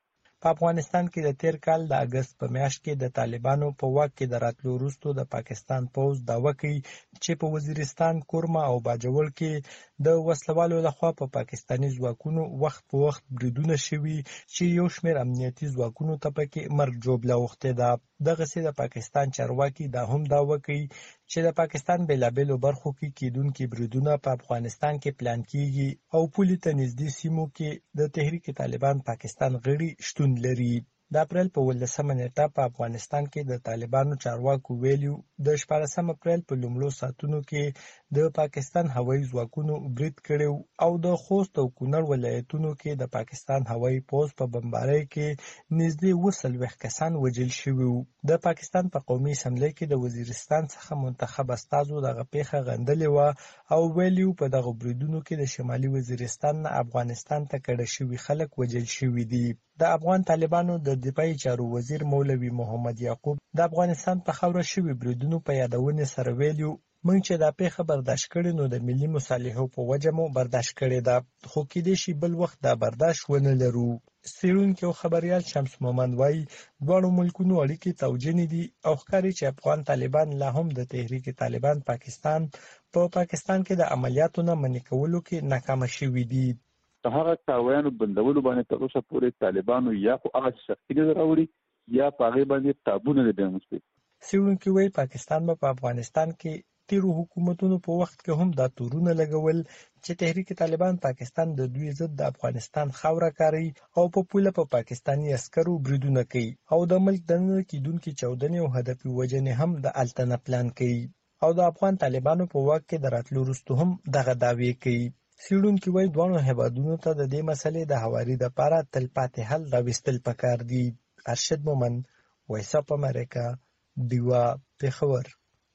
په افغانستان کې د تیر کال د اگست په میاشت کې د طالبانو په واک کې د راتلو وروسته د پاکستان پوځ دعوه کوي چې په وزیرستان، کورما او باجوړ کې د وسلوالو لخوا په پاکستاني ځواکونو وخت په وخت بریدونه شوي چې یو شمېر امنیتي ځواکونو ته پکې مرګ ژوبله اوښتې ده. دغسې د پاکستان چارواکي دا هم دعوه کوي چې د پاکستان بېلابېلو برخو کې کېدونکي بریدونه په افغانستان کې پلان کېږي او پولې ته نږدې سیمو کې د تحریک طالبان پاکستان غړي شتون لري. د اپریل په 18 نیټه په افغانستان کې د طالبانو چارواکو ویلي د 14 اپریل په لومړو ساعتونو کې د پاکستان هوایي ځواکونو برید کړی او د خوست او کونړ ولایتونو کې د پاکستان هوایي پوځ په بمبارۍ کې نږدې 40 کسان وژل شوي وو. د پاکستان په قومي اسمبلی کې د وزیرستان څخه منتخب استازو دغه پیښه غندلې وه او ویلي په دغه بریدونو کې د شمالي وزیرستان نه افغانستان ته کډه شوي خلک وژل شوي دي. د افغان طالبانو د دفاعي چارو وزیر مولوي محمد یعقوب د افغانستان په خاوره شوي بریدونو په یادونې سره ویلي موږ چې دا پیښه برداشت کړې نو د ملي مصالحو په وجه مو برداشت کړې ده، خو کېدای شي بل وخت دا برداشت ونه لرو. څېړونکی او خبریال شمس مومند وایي دواړو ملکونو اړیکې توجنې دي او ښکاري چې افغان طالبان لا هم د تحریک طالبان پاکستان په پاکستان کې د عملیاتو نه منع کولو کې ناکامه شوي دي. هغه کاویانو بندولو باندې تر اوسه پورې طالبانو یا خو هغه سختي راوړي یا په هغه باندې تابونه نه دي مسته. څېړونکي وایي پاکستان په افغانستان کې تیرو حکومتونو په وخت کې هم دا تورونه لګول چې تحریک طالبان پاکستان د دوی ضد د افغانستان خاوره کاروي او په پوله په پاکستاني عسکرو بریدونه کوي او د ملک دننه کېدونکي چاودنې او هدفي وژنې هم د التنه پلان کوي او د افغان طالبانو په واک کې د راتلو وروسته هم دغه دعوې کوي. څېړونکي وایي دواړو هېوادونو ته د دې مسلې د هواري دپاره تلپاتې حل راوستل پکار دي. ارشد مومن، وایس اف امریکا، ډیوا، پېښور.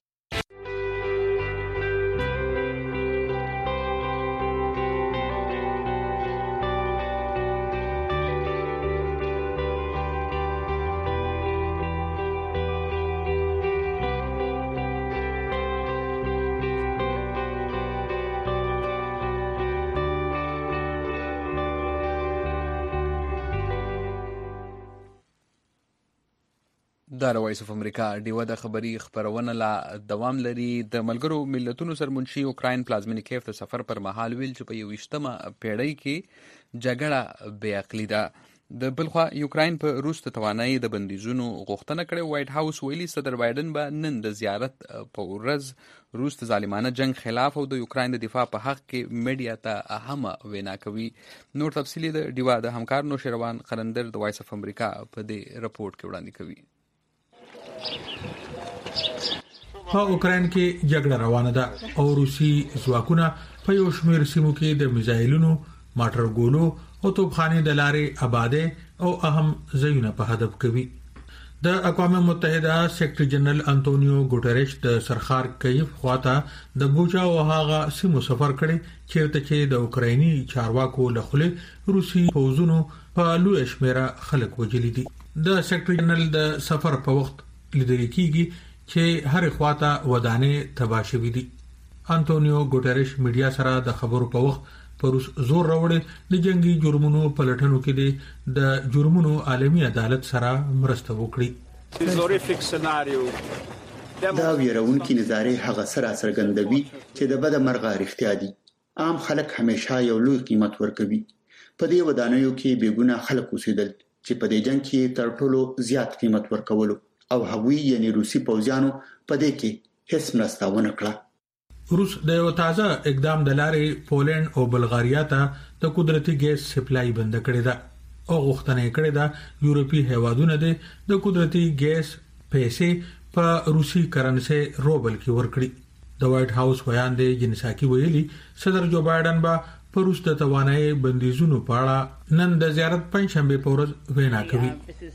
د وایس اف امریکا ډیوه د خبري خبرونه لا دوام لري. د ملګرو ملتونو سرمنشي اوکراین پلازمینی کیف ته سفر پر مهال ویل چې په 21مه پیړۍ کې جګړه بې عقلي ده. د بلخوا یوکراین په روس ته توانایي د بندیزونو غوښتنه کړې. وایټ هاوس ویلي صدر بایدن به نن د زیارت په ورځ روس ته ظالمانه جنگ خلاف او د یوکراین د دفاع په حق کې میډیا ته اهمه وینا کوي. نور تفصیلی د ډیوا د همکار نوشیروان قلندر د وایس اف امریکا په دې رپورت کې وړاندې کوي. په اوکراین کې جګړه روانه ده او روسي ځواکونه په یو شمېر سیمو کې د میزایلونو، ماټرګولو او توپخانې د لارې آباده او اهم ځایونه په هدف کوي. د اقوام متحده سیکرټري جنرال انټونیو ګوټریش د سرخار کیف خواته د بوچا او هغه سیمو سفر کړي چیرته چې د اوکرایني چارواکو لخوا روسي فوجونو په لوی شمېره خلک وژلي دي. د سیکرټري جنرال د سفر په وخت لیدل کېږي چې هر خواته ودانې تباه شوې دي. انټونیو ګوټریش میډیا سره د خبرو په وخت پر زور راوړي د جنگي جرمونو په لټنو کې د جرمونو عالمي عدالت سره مرسته وکړي. دا ویرونکي نظارې هغه سره څرګندوي چې د بد مرغه رښتیا دي. عام خلک همیشه یو لوی قیمت ورکوي. په دې ودانیو کې بیګونه خلک اوسېدل چې په دې جنگ کې تر ټولو زیات قیمت ورکولو او هغوی یعنی روسي پوځیانو په دې کې هیڅ مرسته ونه کړه. روس د یو تازه اقدام د لارې پولند او بلغاریا ته د قدرتي ګیس سپلای بند کړی ده او غوښتنه کړې ده یورپی هیوادونه د قدرتي ګیس پیسې په روسي کرنسي روبل کې ورکړي. د وایټ هاوس بیان دی جنساکي ویلي صدر جو بایدن با په روس د توانایي بندیزونو په اړه نن د زیارت پنځشنبه په ورځ وینا کوي.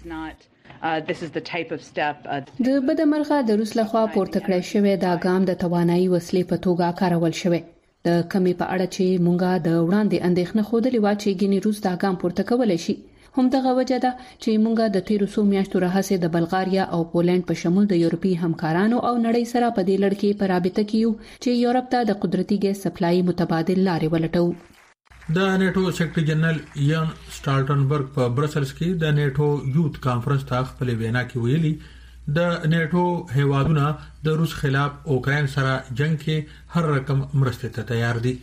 د بدمرغه د روس لخوا پورته کړی شوی دا ګام د توانایي وسلې په توګه کارول شوی. د کمی په اړه چې مونږه د وړاندې اندېښنه خوده لیوا چې ګینی روس دا ګام پورته کولای شي. هم دغه وجه ده چې مونږه د 1300 میاشتو راهیسې د بلغاریا او پولند په شمول د یورپی همکارانو او نړۍ سره په دې لړ کې په رابطه کې یو چې یورپ ته د قدرتي ګیس سپلای متبادل لارې ولټو. د نیټو سیکریټری جنرال یان سټالټنبرګ په برسلز کې د نیټو یوت کانفرنس ته خپل وینا کې ویلي د نیټو هیوادونه د روس خلاف اوکرين سره جنگ کې هر رقم مرسته ته تیار دي.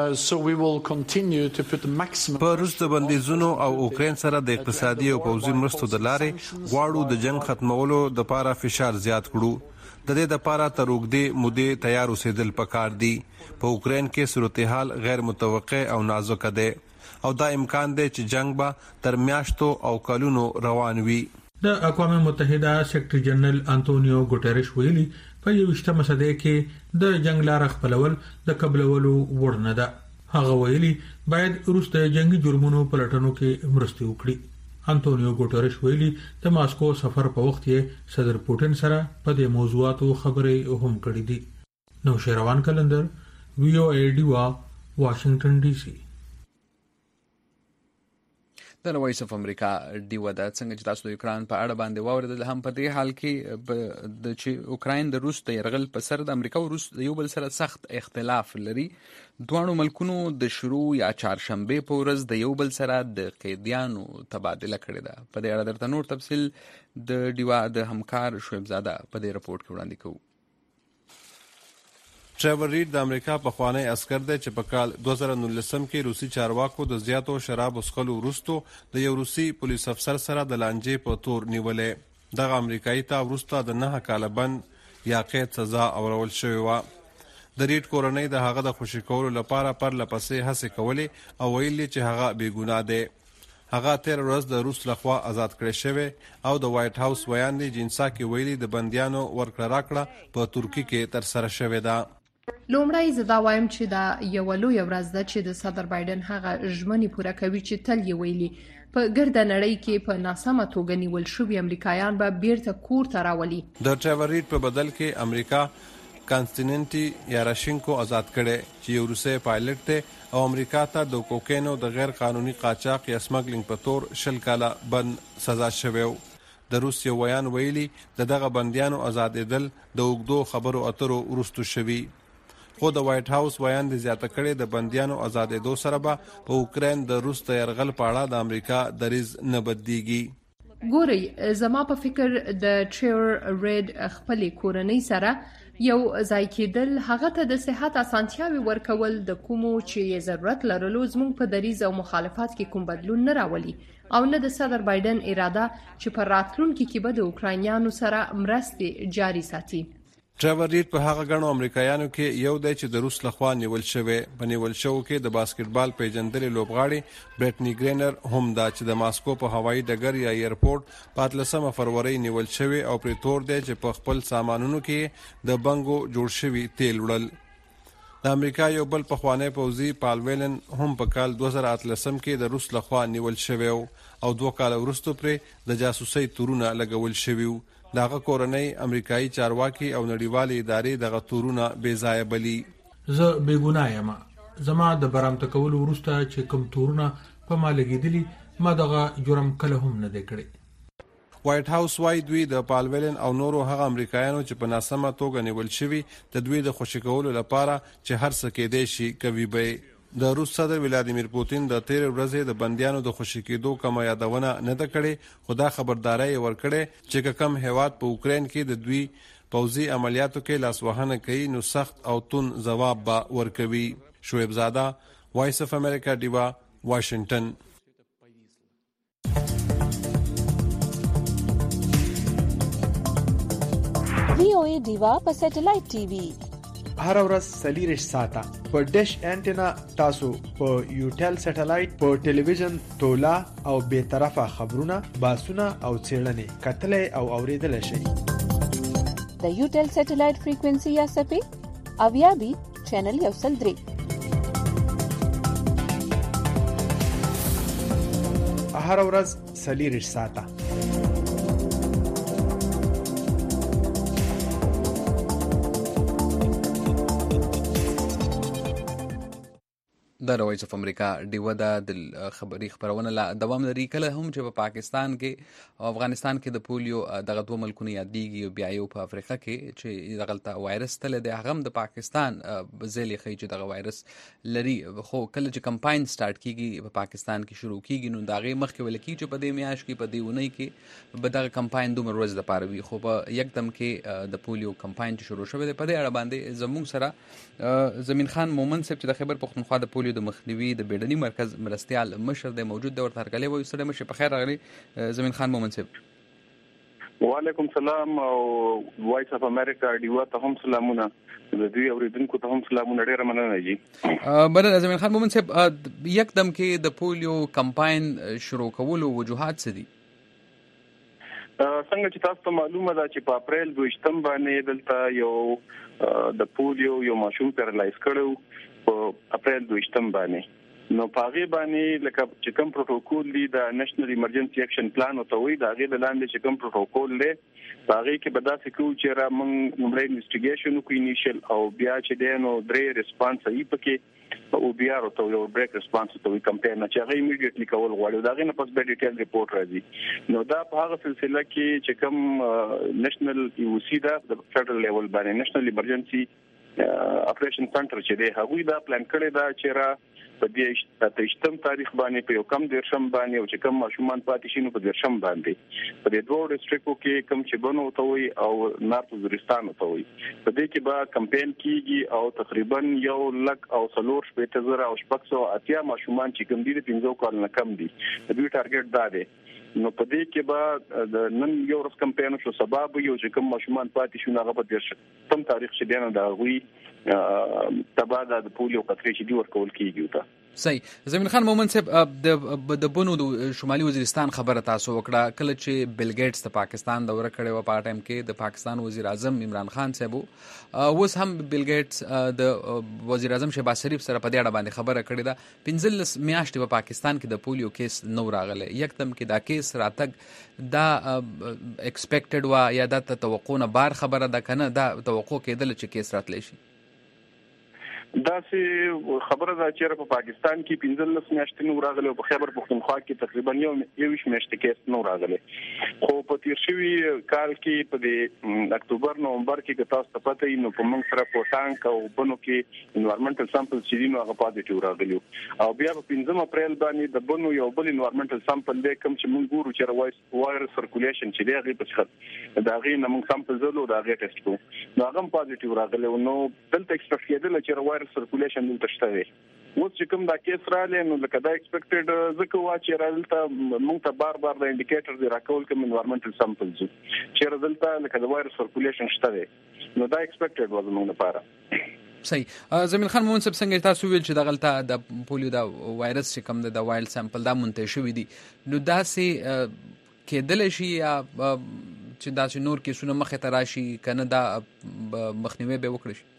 په روس د بندیزونو او اوکرين سره د اقتصادي او پوځي مرستو د لارې غواړو د جنگ ختمولو د لپاره فشار زیات کړو. د دې لپاره تر اوږدې مودې تیار اوسېدل پکار دي. په اوکرين کې صورتحال غیر متوقع او نازک ده او دا امکان دی چې جنگ به تر میاشتو او کلونو روان وي. د اقوام متحده سیکریټری جنرال انټونیو ګوټيريش ویلي په 21مه صدۍ کې د جنگ لار خپلول د قبلولو وړ نه ده. هغه ویلي باید روس د جنگي جرمونو په لټونو کې مرسته وکړي. انټونیو ګوټيريش ویلي د ماسکو سفر په وخت کې صدر پوتین سره په دې موضوعاتو خبرې هم کړې دي. نو شهروان کلندر VOA ډیوا واشنگټن ډي سي. د وایس اف امریکا ډیوا د څنګه چې تاسو د یوکرين په اړه باندې واوریدل هم په دې حال کې د چې اوکرين د روس د يرغل په سر د امریکا او روس د یو بل سره سخت اختلاف لري. دوه ملکونو د شروع یا چهارشنبه په ورځ د یو بل سره د قیدیانو تبادله کړې ده. په دې اړه درته نور تفصیل د ډیوا د همکار شعیب زاده په دې رپورت کې وړاندې کوو. ټریور ریډ د امریکا په خوانی عسكر دی چې په کال 2019 کې روسي چارواکو د زیاتو شراب وسخلو وروستو د یو روسي پولیس افسر سره د لانجې په تور نیولې. دغه امریکایي ته وروسته د 9 کال بند یا قید سزا اورول شوې و. د ریډ کورنۍ د هغه د خوشی کولو لپاره پر لپسې هڅې کولې او ویلي چې هغه بې ګناه دی. هغه تیر ورځ د روس لخوا آزاد کړی شوی او د وایټ هاوس ویان دی جنسا کې ویلي د بندیانو ورکړه راکړه په ترکی کې تر سره شوې ده. لومړی زه دا وایم چې دا یو لویه ورځ ده چې د صدر بایدن هغه ژمنې پوره کوي چې تل یې ویلي په ګرده نړۍ کې په ناسمه توګه نیول شوي امریکایان به بیرته کور ته راولي. د ټریور ریډ په بدل کې امریکا کانستانټینټي یاراشینکو آزاد کړي چې یو روسي پایلټ ته او امریکا ته د کوکینو د غیر قانوني قاچاق یا سمګلینګ په تور 10 کاله بند سزا شوی. د روس یو ویان ویلي دغه بندیانو آزادېدل د اوږدو خبرو اترو وروسته شوي. خو د وایټ هاوس ویان د زیاته کړي د بندیانو آزادېدو سره به په اوکرين د روس د يرغل په اړه د امریکا دریز نه بدلیږي. ګوري زما په فکر د ټریور ریډ خپل کورنۍ سره یو ځای کېدل هغه ته د صحت اسانتیاوي ورکول د کومو چې ضرورت لرلو زموږ په دریز او مخالفت کې کوم بدلون نه راولي او نه د صدر بایدن اراده چې په راتلونکي کې به د اوکراینیانو سره مرستې جاري ساتي. ټریور ریډ په هغه غنو امریکایانو کې یو دی چې د روس لخوا نیول شوی. په نیول شو کې د باسکټبال پیژندلې لوبغاړي برټنی ګرینر هم دا چې د ماسکو په هوایي ډګر یا ایرپورټ په 13 فروری نیول شوی او پر تور دی چې په خپل سامانونو کې د بنګو جوړ شوی تیل وړل. د امریکا یو بل پخوانی پوځي پال ویلن هم په کال 2013 کې د روس لخوا نیول شوی او 2 کال وروسته پر د جاسوسي تورونه لګول شوی. دغه کورنۍ امریکایي چارواکي او نړیوالې ادارې دغه تورونه بې ځای بلی. زه بې ګناه یم. زما د برامت کول وروسته چې کوم تورونه په ما لګیدلی ما دغه جرم کله هم نه دی کړی. وایټ هاوس وايي دوی د پال ویلن او نورو هغه امریکایانو چې په ناسمه توګه نیول شوي د دوی د خوشی کولو لپاره چې هر څه کېدای شي کوي. به د روس صدر ولادیمیر پوتین د تیر ورځې د بندیانو د خوشی کېدو کوم یادونه نه ده کړې. خدا خبرداري ورکړي چې کوم هیواد په اوکرين کې د دوی پوځي عملیاتو کې لاسوهنه کوي نو سخت او تون جواب به ورکوي. شعیب زاده وایس اف امریکا ډیوا واشنگټن. VOA ډیوا په سټلایټ ټي وي هر ورځ 40 ساعته په ډیش انټینا تاسو په یوټل سټلایټ په ټلویزیون تولا او به طرفه خبرونه باسونه او څېړنې کتلې او اوریدل شي. د یوټل سټلایټ فریکوئنسي یا سپې اویا بي چینل یو سل درې هر ورځ 40 ساعته د وایس اف امریکا ډیوه د خبري خبرونه لا دوام لري کله هم چې په پاکستان کې او افغانستان کې د پولیو دغه دوه ملکونه یادېږي او بیا یو په افریقا کې چې دغه وایرس تل د هغه د پاکستان ځلې خي چې دغه وایرس لري خو کله چې کمپاین سٹارټ کیږي په پاکستان کې شروع کیږي نو دغه مخکې ولکې چې په دې میاش کې په دې ونی کې به دغه کمپاین دومره ورځ د پاره وي خو په یکدم کې د پولیو کمپاین چې شروع شوه په دې اړه باندې زموږ سره زمین خان مومن صاحب چې د خبر پښتونخوا د پولیو د مخنیوي د بیړني مرکز مرستيال مشر د موجود د ورته هرکلی وایي سره مشه په خیر راغلی زمین خان مومن صاحب وعلیکم سلام او وایس اف امریکا ډیوه ته هم سلامونه د دوی اوریدونکو ته هم سلامونه ډیره مننه جی بل زمین خان مومن صاحب یکدم کې د پولیو کمپاین شروع کولو وجوهات څه دي څنګه چې تاسو ته معلومه ده چې په اپریل 2 باندې دلته یو د پولیو یو ماشوم پیرالایز کړو په اپریل 2 باندې نو پاغي باندې لکه چې کوم پروتوکول دی د نېشنل ایمرجنسي اکشن پلان او ته وی دا غي د لاندې چې کوم پروتوکول دی پاغي کې به دا سکو چې را موږ نمبر انویسټیګیشن کو انیشل او بیا چې دینو درې ریسپانس ای پکې او بیا ورته یو بریک ریسپانس ته وی کمپیر نه چې هغه ایمیډیټلی کول غواړي دا غي نه پس به ډیټیل ریپورت راځي نو دا په هغه سلسله کې چې کوم نېشنل یو سی دا د فدرل لیول باندې نېشنل ایمرجنسي اپریشن سنټر چې دی هغه دا پلان کړی دا چې را په دې 28 تاریخ باندې په یو کم درشم باندې او چې کم ماشومان پاتې شي نو په درشم باندې په دې دوه ډیسټریکټو کې کم چې بنو ته وي او نارت وزیرستان ته وي په دې کې به کمپاین کیږي او تقریبا 1 لک او 3.0 او 680 ماشومان چې کم دي 15 کال نه کم دي د دوی ټارګټ دا دی نو په دې کې به د نن یو ورځ کمپاین شو سبب یو چې کوم ماشومان پاتې شو هغه په درشم تاریخ چې دینه دا وی تبادا د پولیو قطرې چې دی ورکول کیږي ته صحیح زمین خان مومن صاحب د بنو د شمالي وزیرستان خبره تاسو وکړه کله چې بل ګیټس د پاکستان دوره کړې و په ټایم کې د پاکستان وزیر اعظم عمران خان صاحب اوس هم بل ګیټس د وزیر اعظم شهباز شریف سره په دې اړه باندې خبره کړې ده 15 میاشتې په پاکستان کې د پولیو کیس نو راغله یکدم کې دا کیس راتګ دا ایکسپیکټډ وا یا دا توقع نه بار خبره ده کنه دا توقع کېدل چې کیس راتلی شي دا سه خبره دا چې په پاکستان کې 15 میاشتې نو راغله او په خیبر پختونخوا کې تقریبا 21 میاشتې کې نو راغله خو په تیر شوی کال کې په د اکتوبر نومبر کې تاسو ته پته نو په موږ سره په ټانک او بنو کې انوایرنمنټل سامپل چې نو هغه پازیټیو راغلی او بیا په 15 اپریل باندې د بنو یو بل انوایرنمنټل سامپل د کوم چې موږ ګورو چې وایرس سرکولیشن چې دی هغه په څیر دا غي نه موږ سامپل زلو دا غي ټیسټ کوو نو هغه پازیټیو راغلی نو دلته ایکسپیکټ کېدل چې سرکولیشن دلته شته وي اوس چې کوم دا کیس رااله نو لکه دا ایکسپیکټډ ځکه وا چې راځلته موږ ته بار د انډیکیټر دی راکول کوم انوایرنمنټل سامپلز چې راځلته لکه د وایرس سرکولیشن شته وي نو دا ایکسپیکټډ و زموږ لپاره صحیح زمین خان مومن صاحب څنګه تاسو ویل چې دغلطه د پولیو دا وایرس چې کوم د وایلډ سامپل دا منتشر شوی دی نو دا سي کېدل شي یا چې دا چې نور کیسونه مخه تراشي کنه دا مخنیوي به وکړي شي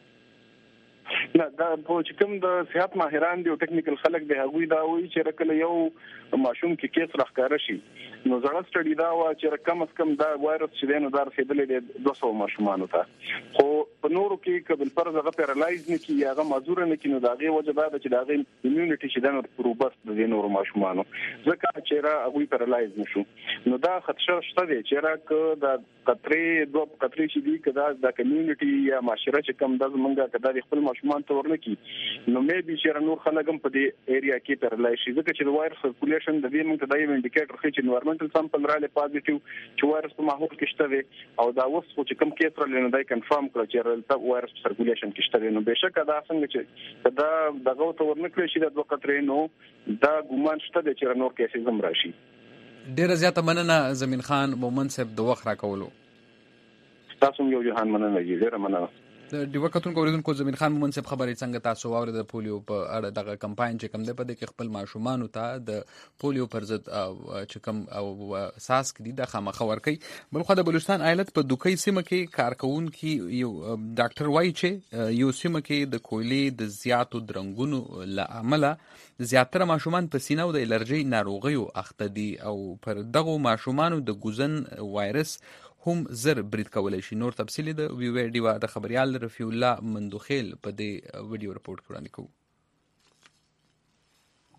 نه دا په کوم د صحت ماهران دي او ټیکنیکل خلک به هغوی دا وایي چې رکل یو ماشوم کې کیس راخاره شي نو زړه سټډي دا وا چې کم از کم دا وایرس چې دینو دار رسیدلې د 200 ماشومان ته خو په نورو کې قبل فرض هغه پیرالایز نه کی هغه معذور نه کی نو دا غي وجه دا چې دا غي ایمیونټي چې دنه روبست د نورو ماشومان ځکه چې را هغه پیرالایز نشو نو دا خطر شته دی چې را ک د قطرې دوه قطرې چې دی کدا د کمیونټي یا معاشره چې کم د زمونږه کدا د خپل ماشومان ته ورنکي نو مې به چې نور خلک هم په دې ایریا کې پیرالایز شي ځکه چې د وایرس سرکولیشن د دې موږ ته د انډیکیټر خې چې انوایرنمنټل سامپل رااله پازیټیو چې وایرس په ماحول کې شته وي او دا اوس چې کوم کیس رااله نه دای کنفرم کړ چې رااله وایرس سرکولیشن کې شته نو بهشکه دا څنګه چې دا دغه ته ورنکړي شي د دوه قطرې نو دا ګومان شته چې نور کیسز هم راشي ډیره زیاته مننه زمین خان مومن صاحب د وخت راکولو تاسو یو جهان مننه ډیره مننه د وکټونکو اوریدونکو زمین خان مومن صاحب خبرې څنګه تاسو واورید د پولیو په اړه دغه کمپاین چې کوم دی په دې کې خپل ماشومان ته د پولیو پر ضد چې کوم او اساس کړي د خامخ ورکي بلخو د بلوچستان ایالت په دوکۍ سیمه کې کارکونکو یو ډاکټر وایي چې یو سیمه کې د کویلې د زیاتو درنګونو لامل زیاتره ماشومان په سینه او د الرجی ناروغیو اخته دي او پر دغه ماشومان د ګوزن وایرس هم زر برید کولای شي نور تفصیلی د ویډیو د خبريال رفیع الله مندوخیل په دې ویډیو رپورت وړاندې کوي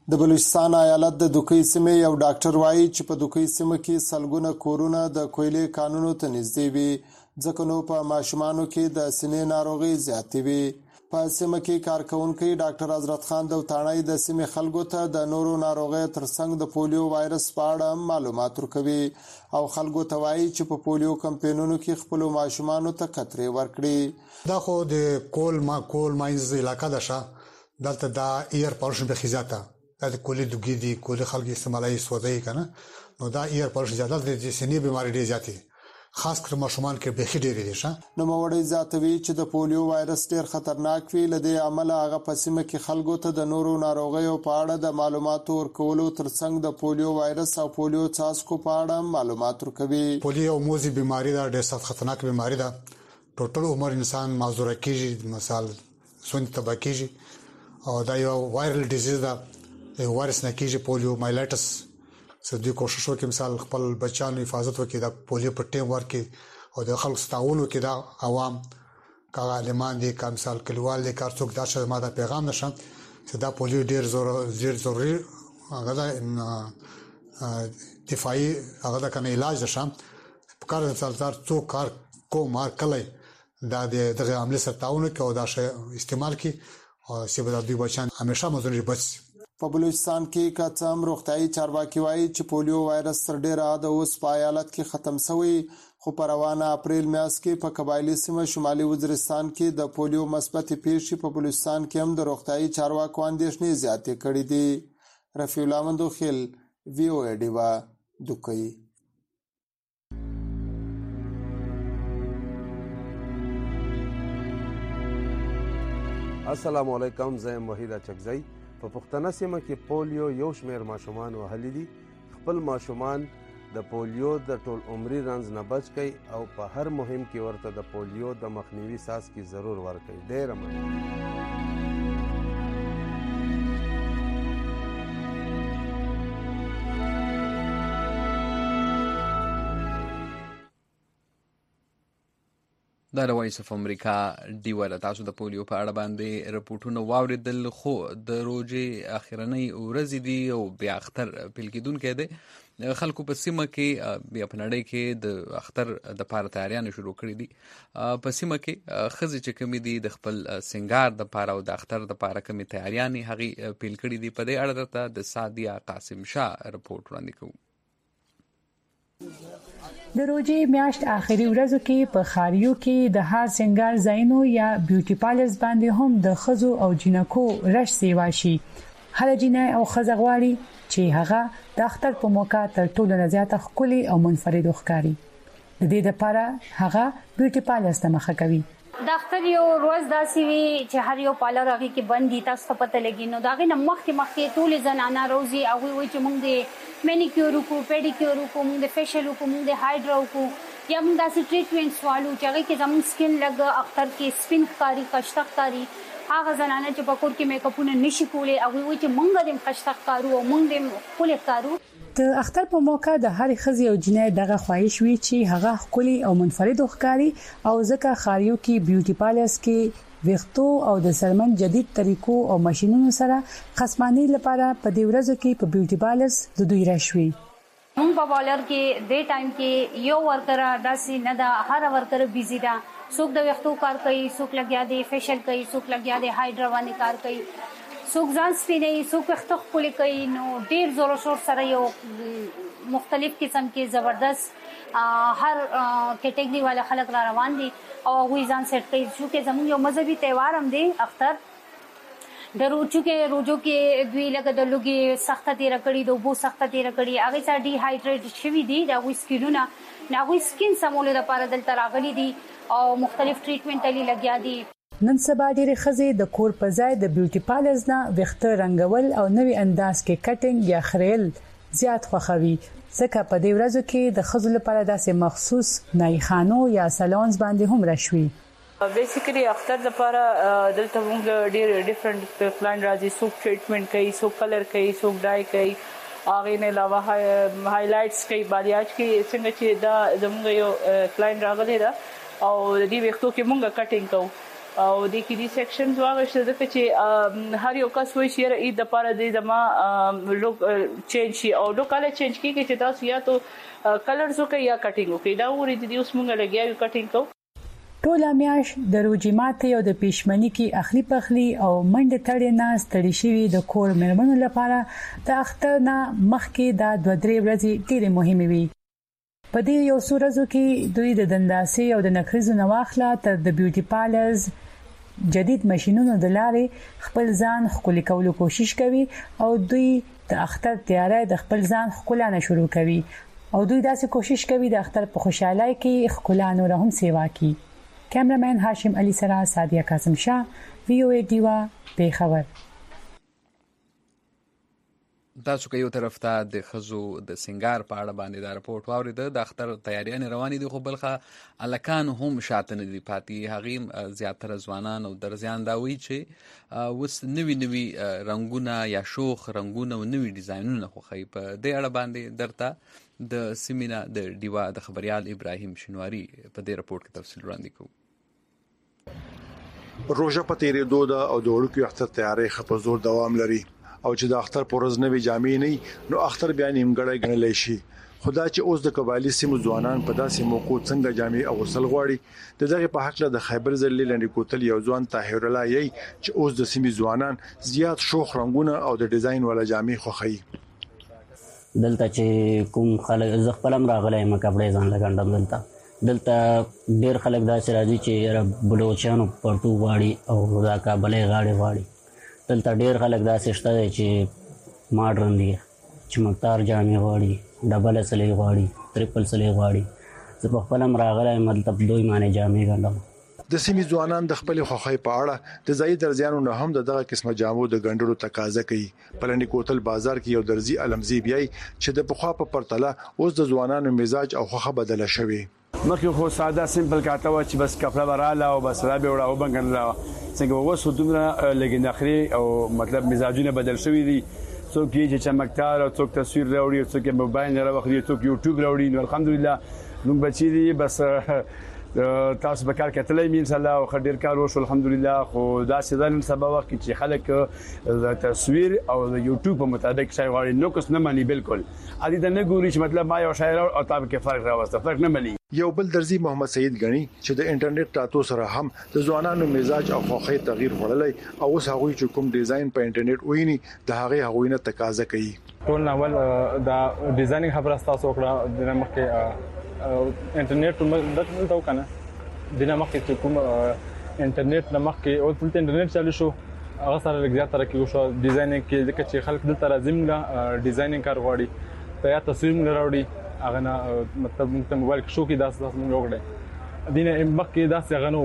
د بلوچستان ایالت د دوکۍ سیمې یو ډاکټر وایي چې په دوکۍ سیمه کې سلګونه کورونه د کویلې کانونو ته نږدې وي ځکه نو په ماشومانو کې د سینې ناروغي زیاتې وي. په سیمه کې کارکونکي ډاکټر حضرت خان دوتاڼي د سیمې خلکو ته د نورو ناروغیو ترڅنګ د پولیو وایرس په اړه معلومات ورکوي او خلکو ته وایي چې په پولیو کمپینونو کې خپل ماشومانو ته قطرې ورکړي. دا خو د کول ماینز علاقہ ده شه دلته دا ایر پالوشن به خزاته د کولې دوګې دي کولې خلک استعمالي سودای کنه نو دا ایر پالوشن زیاته د سینې بیماری ډېر زیاتې خاص کر ماشومان کې به ډېر دي شه. نو موړې زیاتوي چې د پولیو وایرس ډېر خطرناک وي لدې عمل هغه په سیمه کې خلکو ته د نورو ناروغیو په اړه د معلوماتو ورکولو ترڅنګ د پولیو وایرس او پولیو څاڅکو په اړه معلومات ورکوي. پولیو موزي بیماری دا ډېر سخت خطرناک بیماری ده ټوټل عمر انسان معذور کیږي مثال سون تبا کیږي او دا یو وایرل ډیزیز ده وایرس نه کیږي پولیو مایلایټس سدي کوشش وکړي مثال خپل بچانو حفاظت وکړي د پولیو په ټیم ورکي او د خلکو تعاون وکړي دا عوام کاغالمان دي کا مثال کلیوال دي کار څوک دا شته ما دا پیغام نشم چې دا پولیو ډیر ضروري هغه دفاعي هغه د کنه علاج نشم په کار مثال څوک کار کومار کله دا دغه عمل سره تعاون کوي او دا شی استعمال کوي او سیبه د دوی بچان همیشه مزوري بچ. په بلوچستان کې کاڅم روغتيایي چارواکي وایي چې پولیو وایرس تر ډیره د اوس په ایالت کې ختم شوی خو په روانه اپریل میاشت کې په قبایلی سیمه شمالي وزیرستان کې د پولیو مثبت پیښې په بلوچستان کې هم د روغتيایي چارواکو اندېښنې زیاتې کړې دي. رفیع الله مندوخیل وی او ای ډیوا دوکۍ. السلام علیکم زه موحد چکزی. په پښتنه سیمه کې پولیو یو شمېر ماشومان وهلي دي. خپل ماشومان د پولیو د ټول عمري رنځ نه بچ کړئ او په هر مهم کې ورته د پولیو د مخنیوي څاڅکي ضرور ورکړئ. ډېره مننه. دا د وایس اف امریکا ډیوله تاسو د پولیو په اړه باندې رپورټونه واوریدل خو د روزې اخرنۍ ورځې دي او بیا اختر پیل کېدونکی دی. خلکو په سیمه کې بیا په نړۍ کې د اختر د پاره تیاریانې شروع کړې دي. په سیمه کې ښځې چې کومې دي د خپل سنگار د پاره او د اختر د پاره کومې تیاریانې هغې پیل کړې دي. په دې اړه درته د سادیا قاسم شاه رپورټ وړاندې کوو. د روزې میاشت آخري ورځو کې په خاریو کې د هر سنگار زاینو یا بیوټي پالرز باندې هم د خزو او جنکو رش سیوا شي. هر جنای او خزغواړي چې هغه د اختر په موقع تر ټولو نه زیاته ښکلي او منفرد ښکاري. د دې لپاره هغه بیوټي پالرز ته مخه کوي. د اختر یو ورځ داسې وي چې هر یو پالر هغه کې بندي تاسو ته پته لګي. نو دا غي نه مخکې ټول زنانه روزي او وي چې موږ د مینیکیور کو پیډیکیور کو موږ د فیشل کو موږ د هایډرو کو یا موږ داسې ټریټمنټ سوالو چې هغه کې زموږ سکین لګ اختر کې سپین ښکاری خشتک کاری هغه زنانه چې په کور کې میک اپونه نشي کولای او وي چې موږ د خشتک کارو او موږ د کولای کارو. د اختر په موقع د هر خزي او جنای دغه خواهش وی چې هغه خولي او منفرد ښکاری او ځکه خاریو کې بیوټي پالرز کې ویختو او د سرمن جدید طریقو او ماشينونو سره خصمانی لپاره په دې ورځو کې په بیوټي پالرز د دوی راشوي. موږ په پالر کې د ټایم کې یو ورکر داسې نه دا هر ورکر بیزی دا څوک د ویختو کار کوي څوک لګیا دی فیشل کوي څوک لګیا دی هایډرا باندې کار کوي څوک ځان سپینې څوک ویختو خپل کوي. نو ډیر زور شور سره یو مختلف قسم کې زبردست هر کټګوري والا خلک را روان دي او وی ځان سیټ کوي چې زموږ یو مذهبي تہوار هم دی اختر. د روزو کې دوی لکه د لوګي سخته تیر کړي د بو سخته تیر کړي هغه سره ډي هایډریټ شوی دي دا وی سکینونه ناوی سکین سمول لپاره دلته راغلي دي او مختلف ټریټمنټ لري لګیا دي. نن سبا ډېر خزې د کور په ځای د بیوټي پالرز نه ویښته رنگول او نوې انداز کې کټینګ یا خریل زیات خوښوي. ځکه په دې ورځو کې د خزو لپاره داسې مخصوص نایخانو یا سالونز باندې هم راشوي. بیسیکلی اختر لپاره دلته موږ ډېر ډیفرنٹ کلاینټ راځي څوک ټریټمنټ کوي څوک کلر کوي څوک ډای کوي هغه نه علاوه هایلایټس کوي بالیاج کې څنګه چې دا زموږ یو کلاینټ راغلی دا او د دې وختو کې موږ کټینګ کوو او د کې دي سیکشنز واغښته ځکه چې هر یو کس وایي چې ای د پاره د زما لوک چینج شي او لوکاله چینج کیږي چې تاسو یا تو کلرز وکي یا کټینګ وکي دا ورې دي اوس موږ لګیاو کټینګ کو ټول میاش د روجمات او د پېشمنی کې اخلي پخلي او منډه تړې نه ستړي شوی د کور مېرمنو لپاره د اختر نه مخکې د 2-3 ورځې ډېرې مهمه وي. په دې یو څو ورځو کې دوی د دنداسي او د نکریزو نواخله تر د بیوټي پارلرز جدید ماشينونو د لارې خپل ځان خولي کولو کوشش کوي او دوی د اختر تیاری د خپل ځان خولانه شروع کوي او دوی داسې کوشش کوي د اختر په خوشحالۍ کې خولانو رهم سیوا کوي. کیمرمن هاشم علي سرا سادیا قاسم شاه وی او ای ډیوا پیښور. تاسو که یو طرف ته د خزو د سنگار په اړه باندې دا رپورت واورید د اختر تیاریان روانې دي خو بلخه الکان هم شاته نه دي پاتې هغه زیاتره ځوانان او درځان دا وی چې وس نوی رنگونه یا شوخ رنگونه او نوی ډیزاینونه خو خی په دې اړه باندې درته د سیمینا د ډیوا د خبريال ابراهیم شینواری په دې رپورت کې تفصیل وړاندې کوي. روزه په تیرې دوه او د وړوکو اختر تیاری خپ زور دوام لري او چې د اختر پرز نوې جامې نه نو اختر بیا نیمګړی غنلای شي. خدا چې اوس د قبایلی سیمو ځوانان په داسې موقع څنګه جامې او وسل غواړي د دغه په حق له د خیبر ضلع لنډی کوتل یو ځوان طاهر الله یی چې اوس د سیمې ځوانان زیات شوخ رنگونه او د ډیزاین ولا جامې خوخی. دلته چې کوم خلک زغپلم راغلای ما کپڑے ځان لګاندم دلته ډیر خلک داسې راځي چې بلوچستان پټو واړي او دا کابلې غاړي واړي. دلته ډیر خلک داسې شته چې ماډرن دي چمکدار جامې غواړي ډبل سلې غواړي ټریپل سلې غواړي زه په خپلم راغلای مطلب دوی معنی جامې ګنډم. د سیمې ځوانان د خپل خوخۍ په اړه د ځای درځانو نه هم دغه قسمه جامو د ګنډلو تقاضا کوي. پلنډي کوتل بازار کې یو درځي علمزی بیاي چې د بخوا په پرتله اوس د ځوانانو مزاج او خوخه بدله شوی. مخکې خو ساده سیمپل کاته و چې بس کپڑا براله او بس را به وړه او بنګنه څنګه وسو دومره لګین اخري او مطلب مزاجونه بدل شوی دي. څوک چې چمکدار او څوک تصویر راوړي څوک موبایل راوړي څوک یوټیوب راوړي نو الحمدلله موږ بچی دي بس تاسو به کار کتلای مين صلی الله او خډیر کار وشو الحمدلله. خو دا سیدان سبب وخت چې خلک د تصویر او د یوټیوب په مطابق شای غواړي نو کس نه مانی بالکل ادي د نه ګوري چې مطلب ما یو شاعر او تاب کې فرق راوسته فرق نه مانی. یو بل درځي محمد سعید غنی چې د انټرنیټ راتو سره هم د ځوانانو مزاج او خوخي تغییر وړلای او اوس هغه چې کوم ډیزاین په انټرنیټ ویني د هغه هغوینه تقاضا کوي. ټول ناول دا ډیزاینینګ خبره تاسو وکړه د مخکې انټرنیټ دلته وکنه دنه مخکې چې کوم انټرنیټ نمخکې او ټول انټرنیټ چالو شو هغه سره لږ ترقی وشو ډیزاینینګ کې ځکه چې خلک دلته راځي موږ ډیزاینینګ کار غواړي ته یا تصویر موږ راوړي هغه نه مطلب موږ موبایل کې شو کې داس موږ وکړي دینه مخکې داس غنو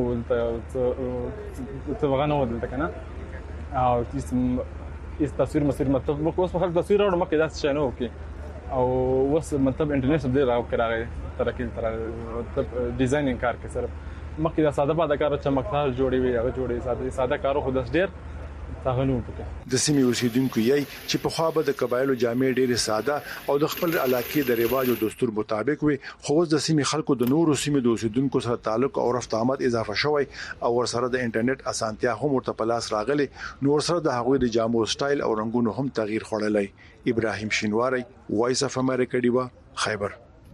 ته غنو دلته کنه او اس تصویر مسیر مطلب اوس په خلک تصویر راوړم مخکې داس شنو کې او اوس مطلب انټرنیټ سره راو کراغه ترقی تر مطلب ډیزاینینګ کار کې سره مخکې دا ساده باده کار چمکدار جوړي وي هغه جوړي ساده کارو خو داس ډیر تاغنو پکې د سیمې اوسیدونکو یې چې په خوا به د قبایلو جامې ډېرې ساده او د خپل علاقې د رواج او دستور مطابق وي خو د سیمې خلکو د نورو سیمې د اوسیدونکو سره تعلق او رفت آمد اضافه شوی او ورسره د انټرنیټ اسانتیا هم ورته پلاس راغلي نو ورسره د هغوی د جامو سټایل او رنگونو هم تغییر خړلای. ابراهیم شینواری وایس اف امریکا دیوا خیبر.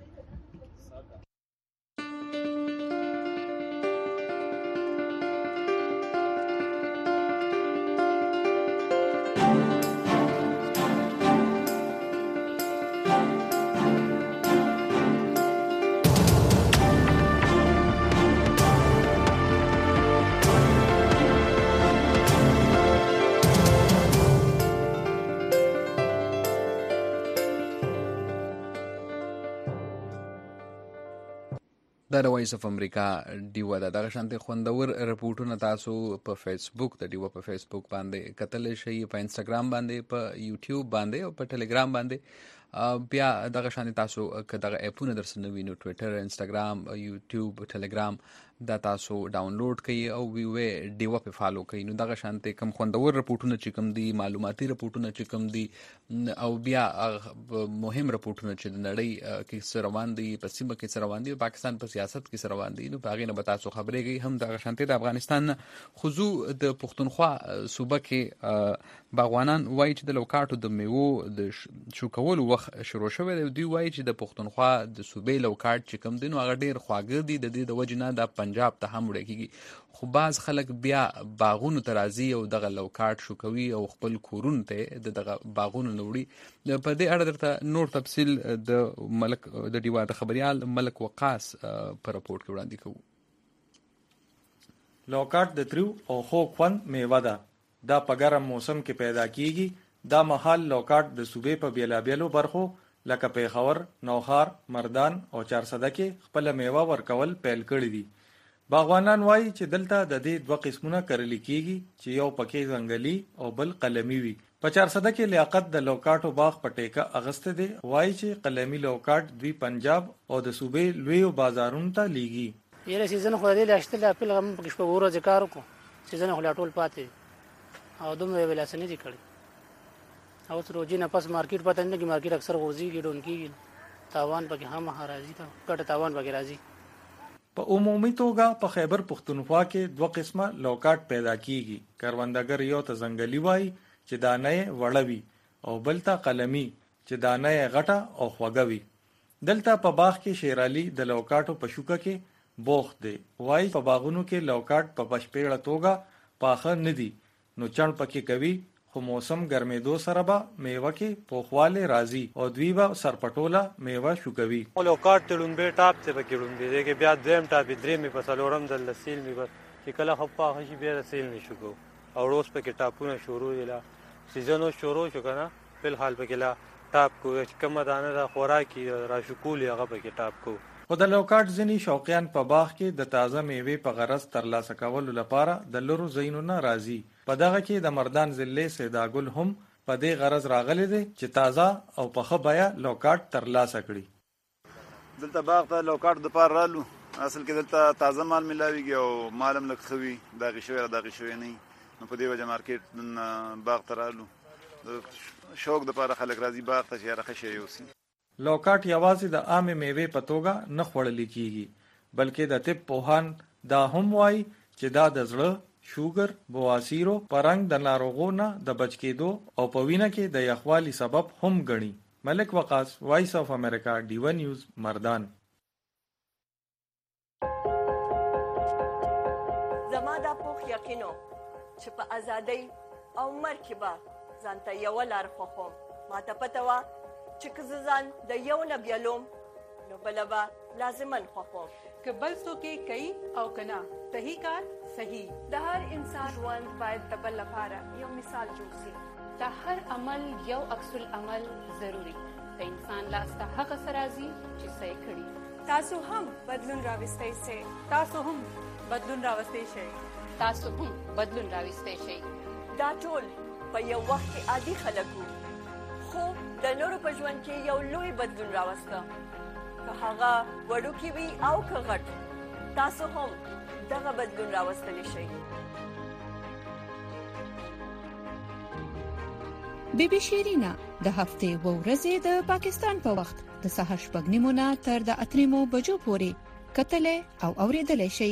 د وایس اف امریکا دیوا دغه شانتي خوندور رپورټونه تاسو په فیسبوک د دیوا په فیسبوک باندې کتل شي په انستګرام باندې په یوټیوب باندې او په ټلګرام باندې بیا دغه شانتي تاسو که دغه اپونه درسنه وینو ټوئیټر انستګرام یوټیوب ټلګرام دا تاسو ډاونلوډ کړئ او وی ډیوه په فالو کړئ. نو دغه شانته کم خوندور رپورټونه چې کم دي، معلوماتي رپورټونه چې کم دي، او بیا مهم رپورټونه چې د نړۍ کې سره روان دي، په سیمه کې سره روان دي، پاکستان په سیاست کې سره روان دي، نو په هغه نه به تاسو خبرېږئ. هم دغه شانته د افغانستان خصوص د پښتونخوا صوبه کې باغوانان وایي چې د لوکاټو د میوو د شوکولو وخت شروع شوی دی. دوی وایي چې د پښتونخوا د صوبې لوکاټ چې کم دي نو هغه ډیر خواږه دي، د دې د وجې نه د پنجاب ته هم وړي کېږي. خو بعض خلک بیا باغونو ته راځي او دغه لوکاټ شوکوي او خپل کورونو ته دغه باغونو نه وړي. په دې اړه درته نور تفصیل د ملک د ډیوا د خبريال ملک وقاص په رپورټ کې وړاندې کوو. لوکاټ د تریو او خو خوند میوه ده. دا په ګرم موسم کې پیدا کیږي. دا مهال لوکاټ د صوبې په بیلابیلو برخو لکه پیښور، نوخار، مردان او چارسده کې خپل میوه ورکول پیل کړی دي. باغوانان وایي چې دلته د دې دوه قسمونه کرل کیږي چې یو پکې ځنګلي او بل قلمي وي. په چارسده کې لیاقت د لوکاټو باغ په ټیکه اغسته دي. وایي چې قلمي لوکاټ دوی پنجاب او د صوبې لویو بازارونو ته لیږي. یره سیزن خو دې لاشته د اپریل غم پکې شپه ورځ کار وکړو. سیزن خو لا ټول پاتې او دومره ویلاسنې دي کړی. او تر روزي نه پس مارکیټ پته نه کې مارکیټ اکثر ورځي ډون کیږي. تاوان پکې هم راځي ته کټه تاوان پکې راځي. په عمومي توګه په خیبر پښتونخوا کې دوه قسمه لوکاټ پیدا کیږي. کروندګر یو ته ځنګلي وایي چې دانه وړوي او بل ته قلمي چې دانه غټه او خوږه وي. دلته په باغ کې شیرالي د لوکاټو په شوکه کې بوخت دی. وایي په باغونو کې لوکاټ په بشپړه توګه پاخه نه دي نو چڼ پکې کوي. خو موسم ګرمېدو سره به میوه کې پوخواله راځي او دوی به سرپټوله میوه شوکوي. لوکاټ تړون به ټاپ ته پکې ډون به کې بیا دریم ټاپ درې می په سلورم د لسیل می چې کله خپه هشي بیا رسیل نشو کو او روز پکې ټاپونه شروع ویلا سیزنو شروع شو کنه. په حال پکې لا ټاپ کو چې کومه دانه د خوراکي را شکول هغه پکې ټاپ کو. خو د لوکاټ ځینی شوقیان په باغ کې د تازه میوه په غرض ترلاسه کولو لپاره د لورو زینو نه راځي. په دغه کې د مردان ضلع سیداګل هم په دې غرض راغلي دي چې تازه او په خبایا لوکاټ ترلاسه کړي. دلته باغ ته لوکاټ د پار رالو اصل کې دلته تازه مال ملاويږي او مالم لک خوي دغه شوی نه نو په دې وجه مارکیټ باغ ته رالو شوق د پاره خلک راځي باغ ته چې راخه شي اوسي. لوکاټ یوازې د عامه میوه په توګه نه خوړل کیږي بلکې د طب پوهان دا هم وایي چې دا د زړه، شوګر، بواسیرو، پرنګ د ناروغونو د بچ کېدو او په وینه کې د یخوالي سبب هم ګڼي. ملک وقاص، وایس اف امریکا، ډیو نیوز، مردان. زما دا پوخ یقینو چې په ازادۍ او مرګ کې به ځانته یو لار خوښوم. ماته پته وه چې که زه ځان د یو نه بیلوم نو بله به لازمن خوښوم. که بل څوک یې کوي او که نه صحیح کار صحیح. د هر انسان ژوند باید د بل لپاره یو مثال جوړ شي. د هر عمل یو عکس العمل ضروري. د انسان لاس ته هغه څه راځي چې څه یې کړي. تاسو هم بدلون راوستی شئ. تاسو هم بدلون راوستی شئ. تاسو هم بدلون راوستی شئ. دا ټول په یو وخت کې عادي خلک وو خو د نورو په ژوند کې یو لوی بدلون راوسته. که هغه وړوکی وي او که غټ تاسو هم دغه بدلون راوستلی شئ. بی بی شیرینا د هفتې و ورځې د پاکستان په وخت د سهار 8:30 نه تر د 8:30 بجو پورې کتلې او اوریدلې شئ.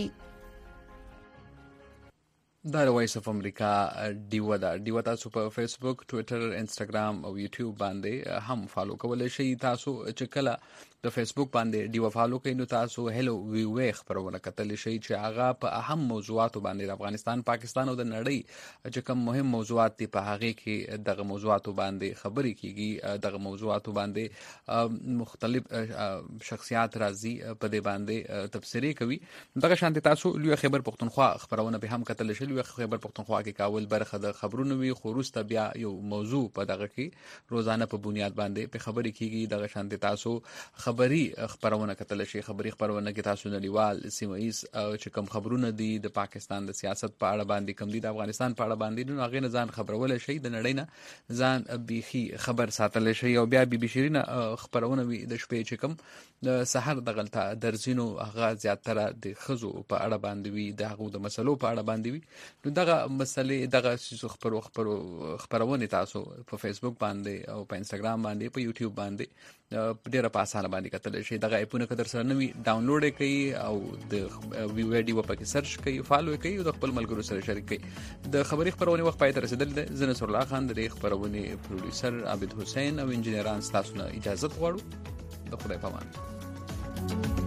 دا د وایس اف امریکا ډیو دا ډیو تاسو په فیسبوک، ټوئیټر، انسټاګرام او یوټیوب باندې هم فالو کولای شئ. تاسو چې کله د فیسبوک باندې ډیو فالو کړئ نو تاسو هلو وی وی خبرونه کتلی شئ چې هغه په اهم موضوعاتو باندې د افغانستان، پاکستان او د نړۍ چې کوم مهم موضوعات دي په هغه کې دغه موضوعاتو باندې خبرې کیږي. دغه موضوعاتو باندې مختلف شخصیات راځي په دې باندې تبصرې کوي. دغه شانتي تاسو لوی خبر پښتونخوا خبرونه به هم کتلی شئ. کول وي خیبر پختونخوا کې کاول برخه د خبرونو وي خو وروسته بیا یو موضوع په دغه کې روزانه په بنیاد باندې په خبرې کیږي دغه شانتي تاسو خبري خبرونه کتل شي خبري خبرونه کې تاسو نړیوال سیمایز چې کوم خبرونه دي د پاکستان د سیاست په اړه باندې کم دي د افغانستان په اړه باندې نو هغه نه ځان خبرول شي د نړۍ نه ځان بيخي خبر ساتل شي او بیا بي شيرين خبرونه وي د شپې چې کوم سحر د غلطه درزینو هغه زیاتره د خزو په اړه باندې وي د هغه د مسلو په اړه باندې وي نو دغه مسلې دغه خبرونه تاسو په فیسبوک باندې او په انستګرام باندې په یوټیوب باندې ډیره په اسانه باندې کتل شي دغه اپونه کدر سره نوي ډاونلوډ کړئ او د ویډیو په کې سرچ کړئ فالو کړئ او د خپل ملګرو سره شریک کړئ د خبري خبرونه وخت پای ته رسیدل د نصر الله خان د خبرونه پروډوسر عابد حسین او انجنیران تاسو نه اجازه غواړو د خدای په امان